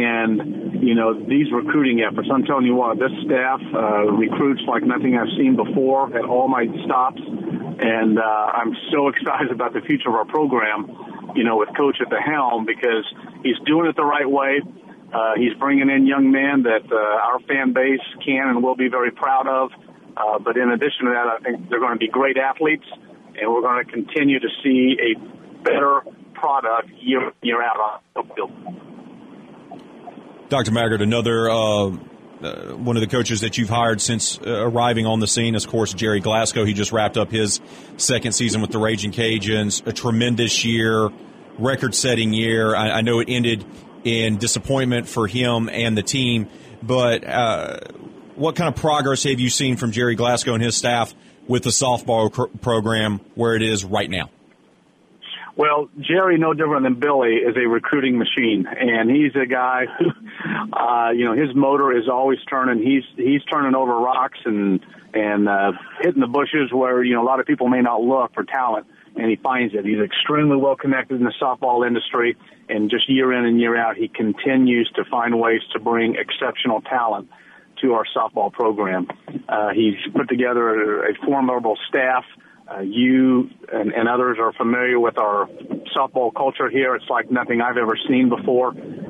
Speaker 7: and, these recruiting efforts, I'm telling you what, this staff recruits like nothing I've seen before at all my stops. And I'm so excited about the future of our program, with Coach at the helm because he's doing it the right way. He's bringing in young men that our fan base can and will be very proud of. But in addition to that, I think they're going to be great athletes, and we're going to continue to see a better product year out on the field.
Speaker 21: Dr. Maggard, another one of the coaches that you've hired since arriving on the scene is, of course, Jerry Glasgow. He just wrapped up his second season with the Raging Cajuns, a tremendous year, record-setting year. I know it ended in disappointment for him and the team, but what kind of progress have you seen from Jerry Glasgow and his staff with the softball program where it is right now?
Speaker 7: Well, Jerry, no different than Billy, is a recruiting machine, and he's a guy who, his motor is always turning. He's turning over rocks and hitting the bushes where, a lot of people may not look for talent, and he finds it. He's extremely well connected in the softball industry, and just year in and year out, he continues to find ways to bring exceptional talent to our softball program. He's put together a formidable staff. You and others are familiar with our softball culture here. It's like nothing I've ever seen before.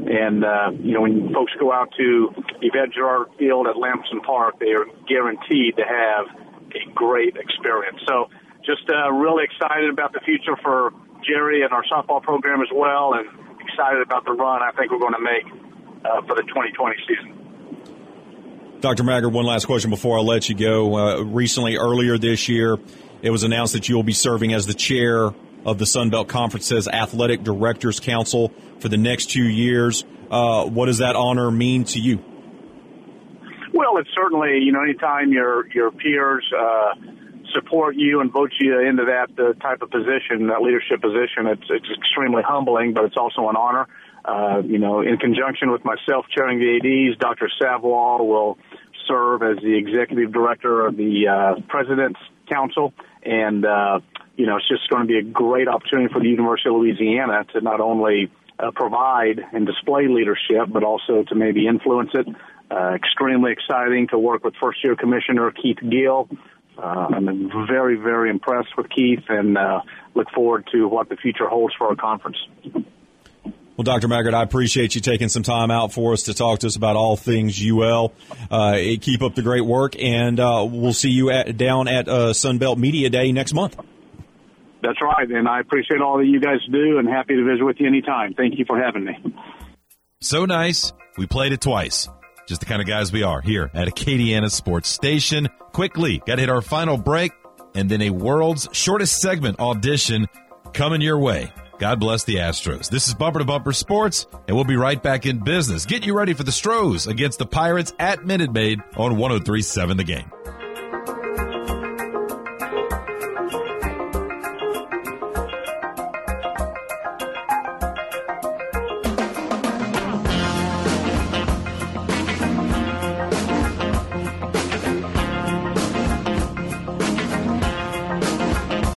Speaker 7: And, when folks go out to Yvette Gerard Field at Lamson Park, they are guaranteed to have a great experience. So just really excited about the future for Jerry and our softball program as well, and excited about the run I think we're going to make for the 2020 season.
Speaker 21: Dr. Maggard, one last question before I let you go. Recently, earlier this year, it was announced that you will be serving as the chair of the Sun Belt Conference's Athletic Directors Council for the next 2 years. What does that honor mean to you?
Speaker 7: Well, it's certainly, anytime your peers support you and vote you into that type of position, that leadership position, it's extremely humbling, but it's also an honor. In conjunction with myself chairing the ADs, Dr. Savoie will serve as the executive director of the President's Council. And, it's just going to be a great opportunity for the University of Louisiana to not only provide and display leadership, but also to maybe influence it. Extremely exciting to work with first-year commissioner Keith Gill. I'm very, very impressed with Keith and look forward to what the future holds for our conference.
Speaker 21: Well, Dr. Maggard, I appreciate you taking some time out for us to talk to us about all things UL. Keep up the great work, and we'll see you down at Sunbelt Media Day next month.
Speaker 7: That's right, and I appreciate all that you guys do, and happy to visit with you anytime. Thank you for having me.
Speaker 8: So nice. We played it twice. Just the kind of guys we are here at Acadiana Sports Station. Quickly, got to hit our final break, and then a world's shortest segment audition coming your way. God bless the Astros. This is Bumper to Bumper Sports, and we'll be right back in business. Get you ready for the Stros against the Pirates at Minute Maid on 103.7 The Game.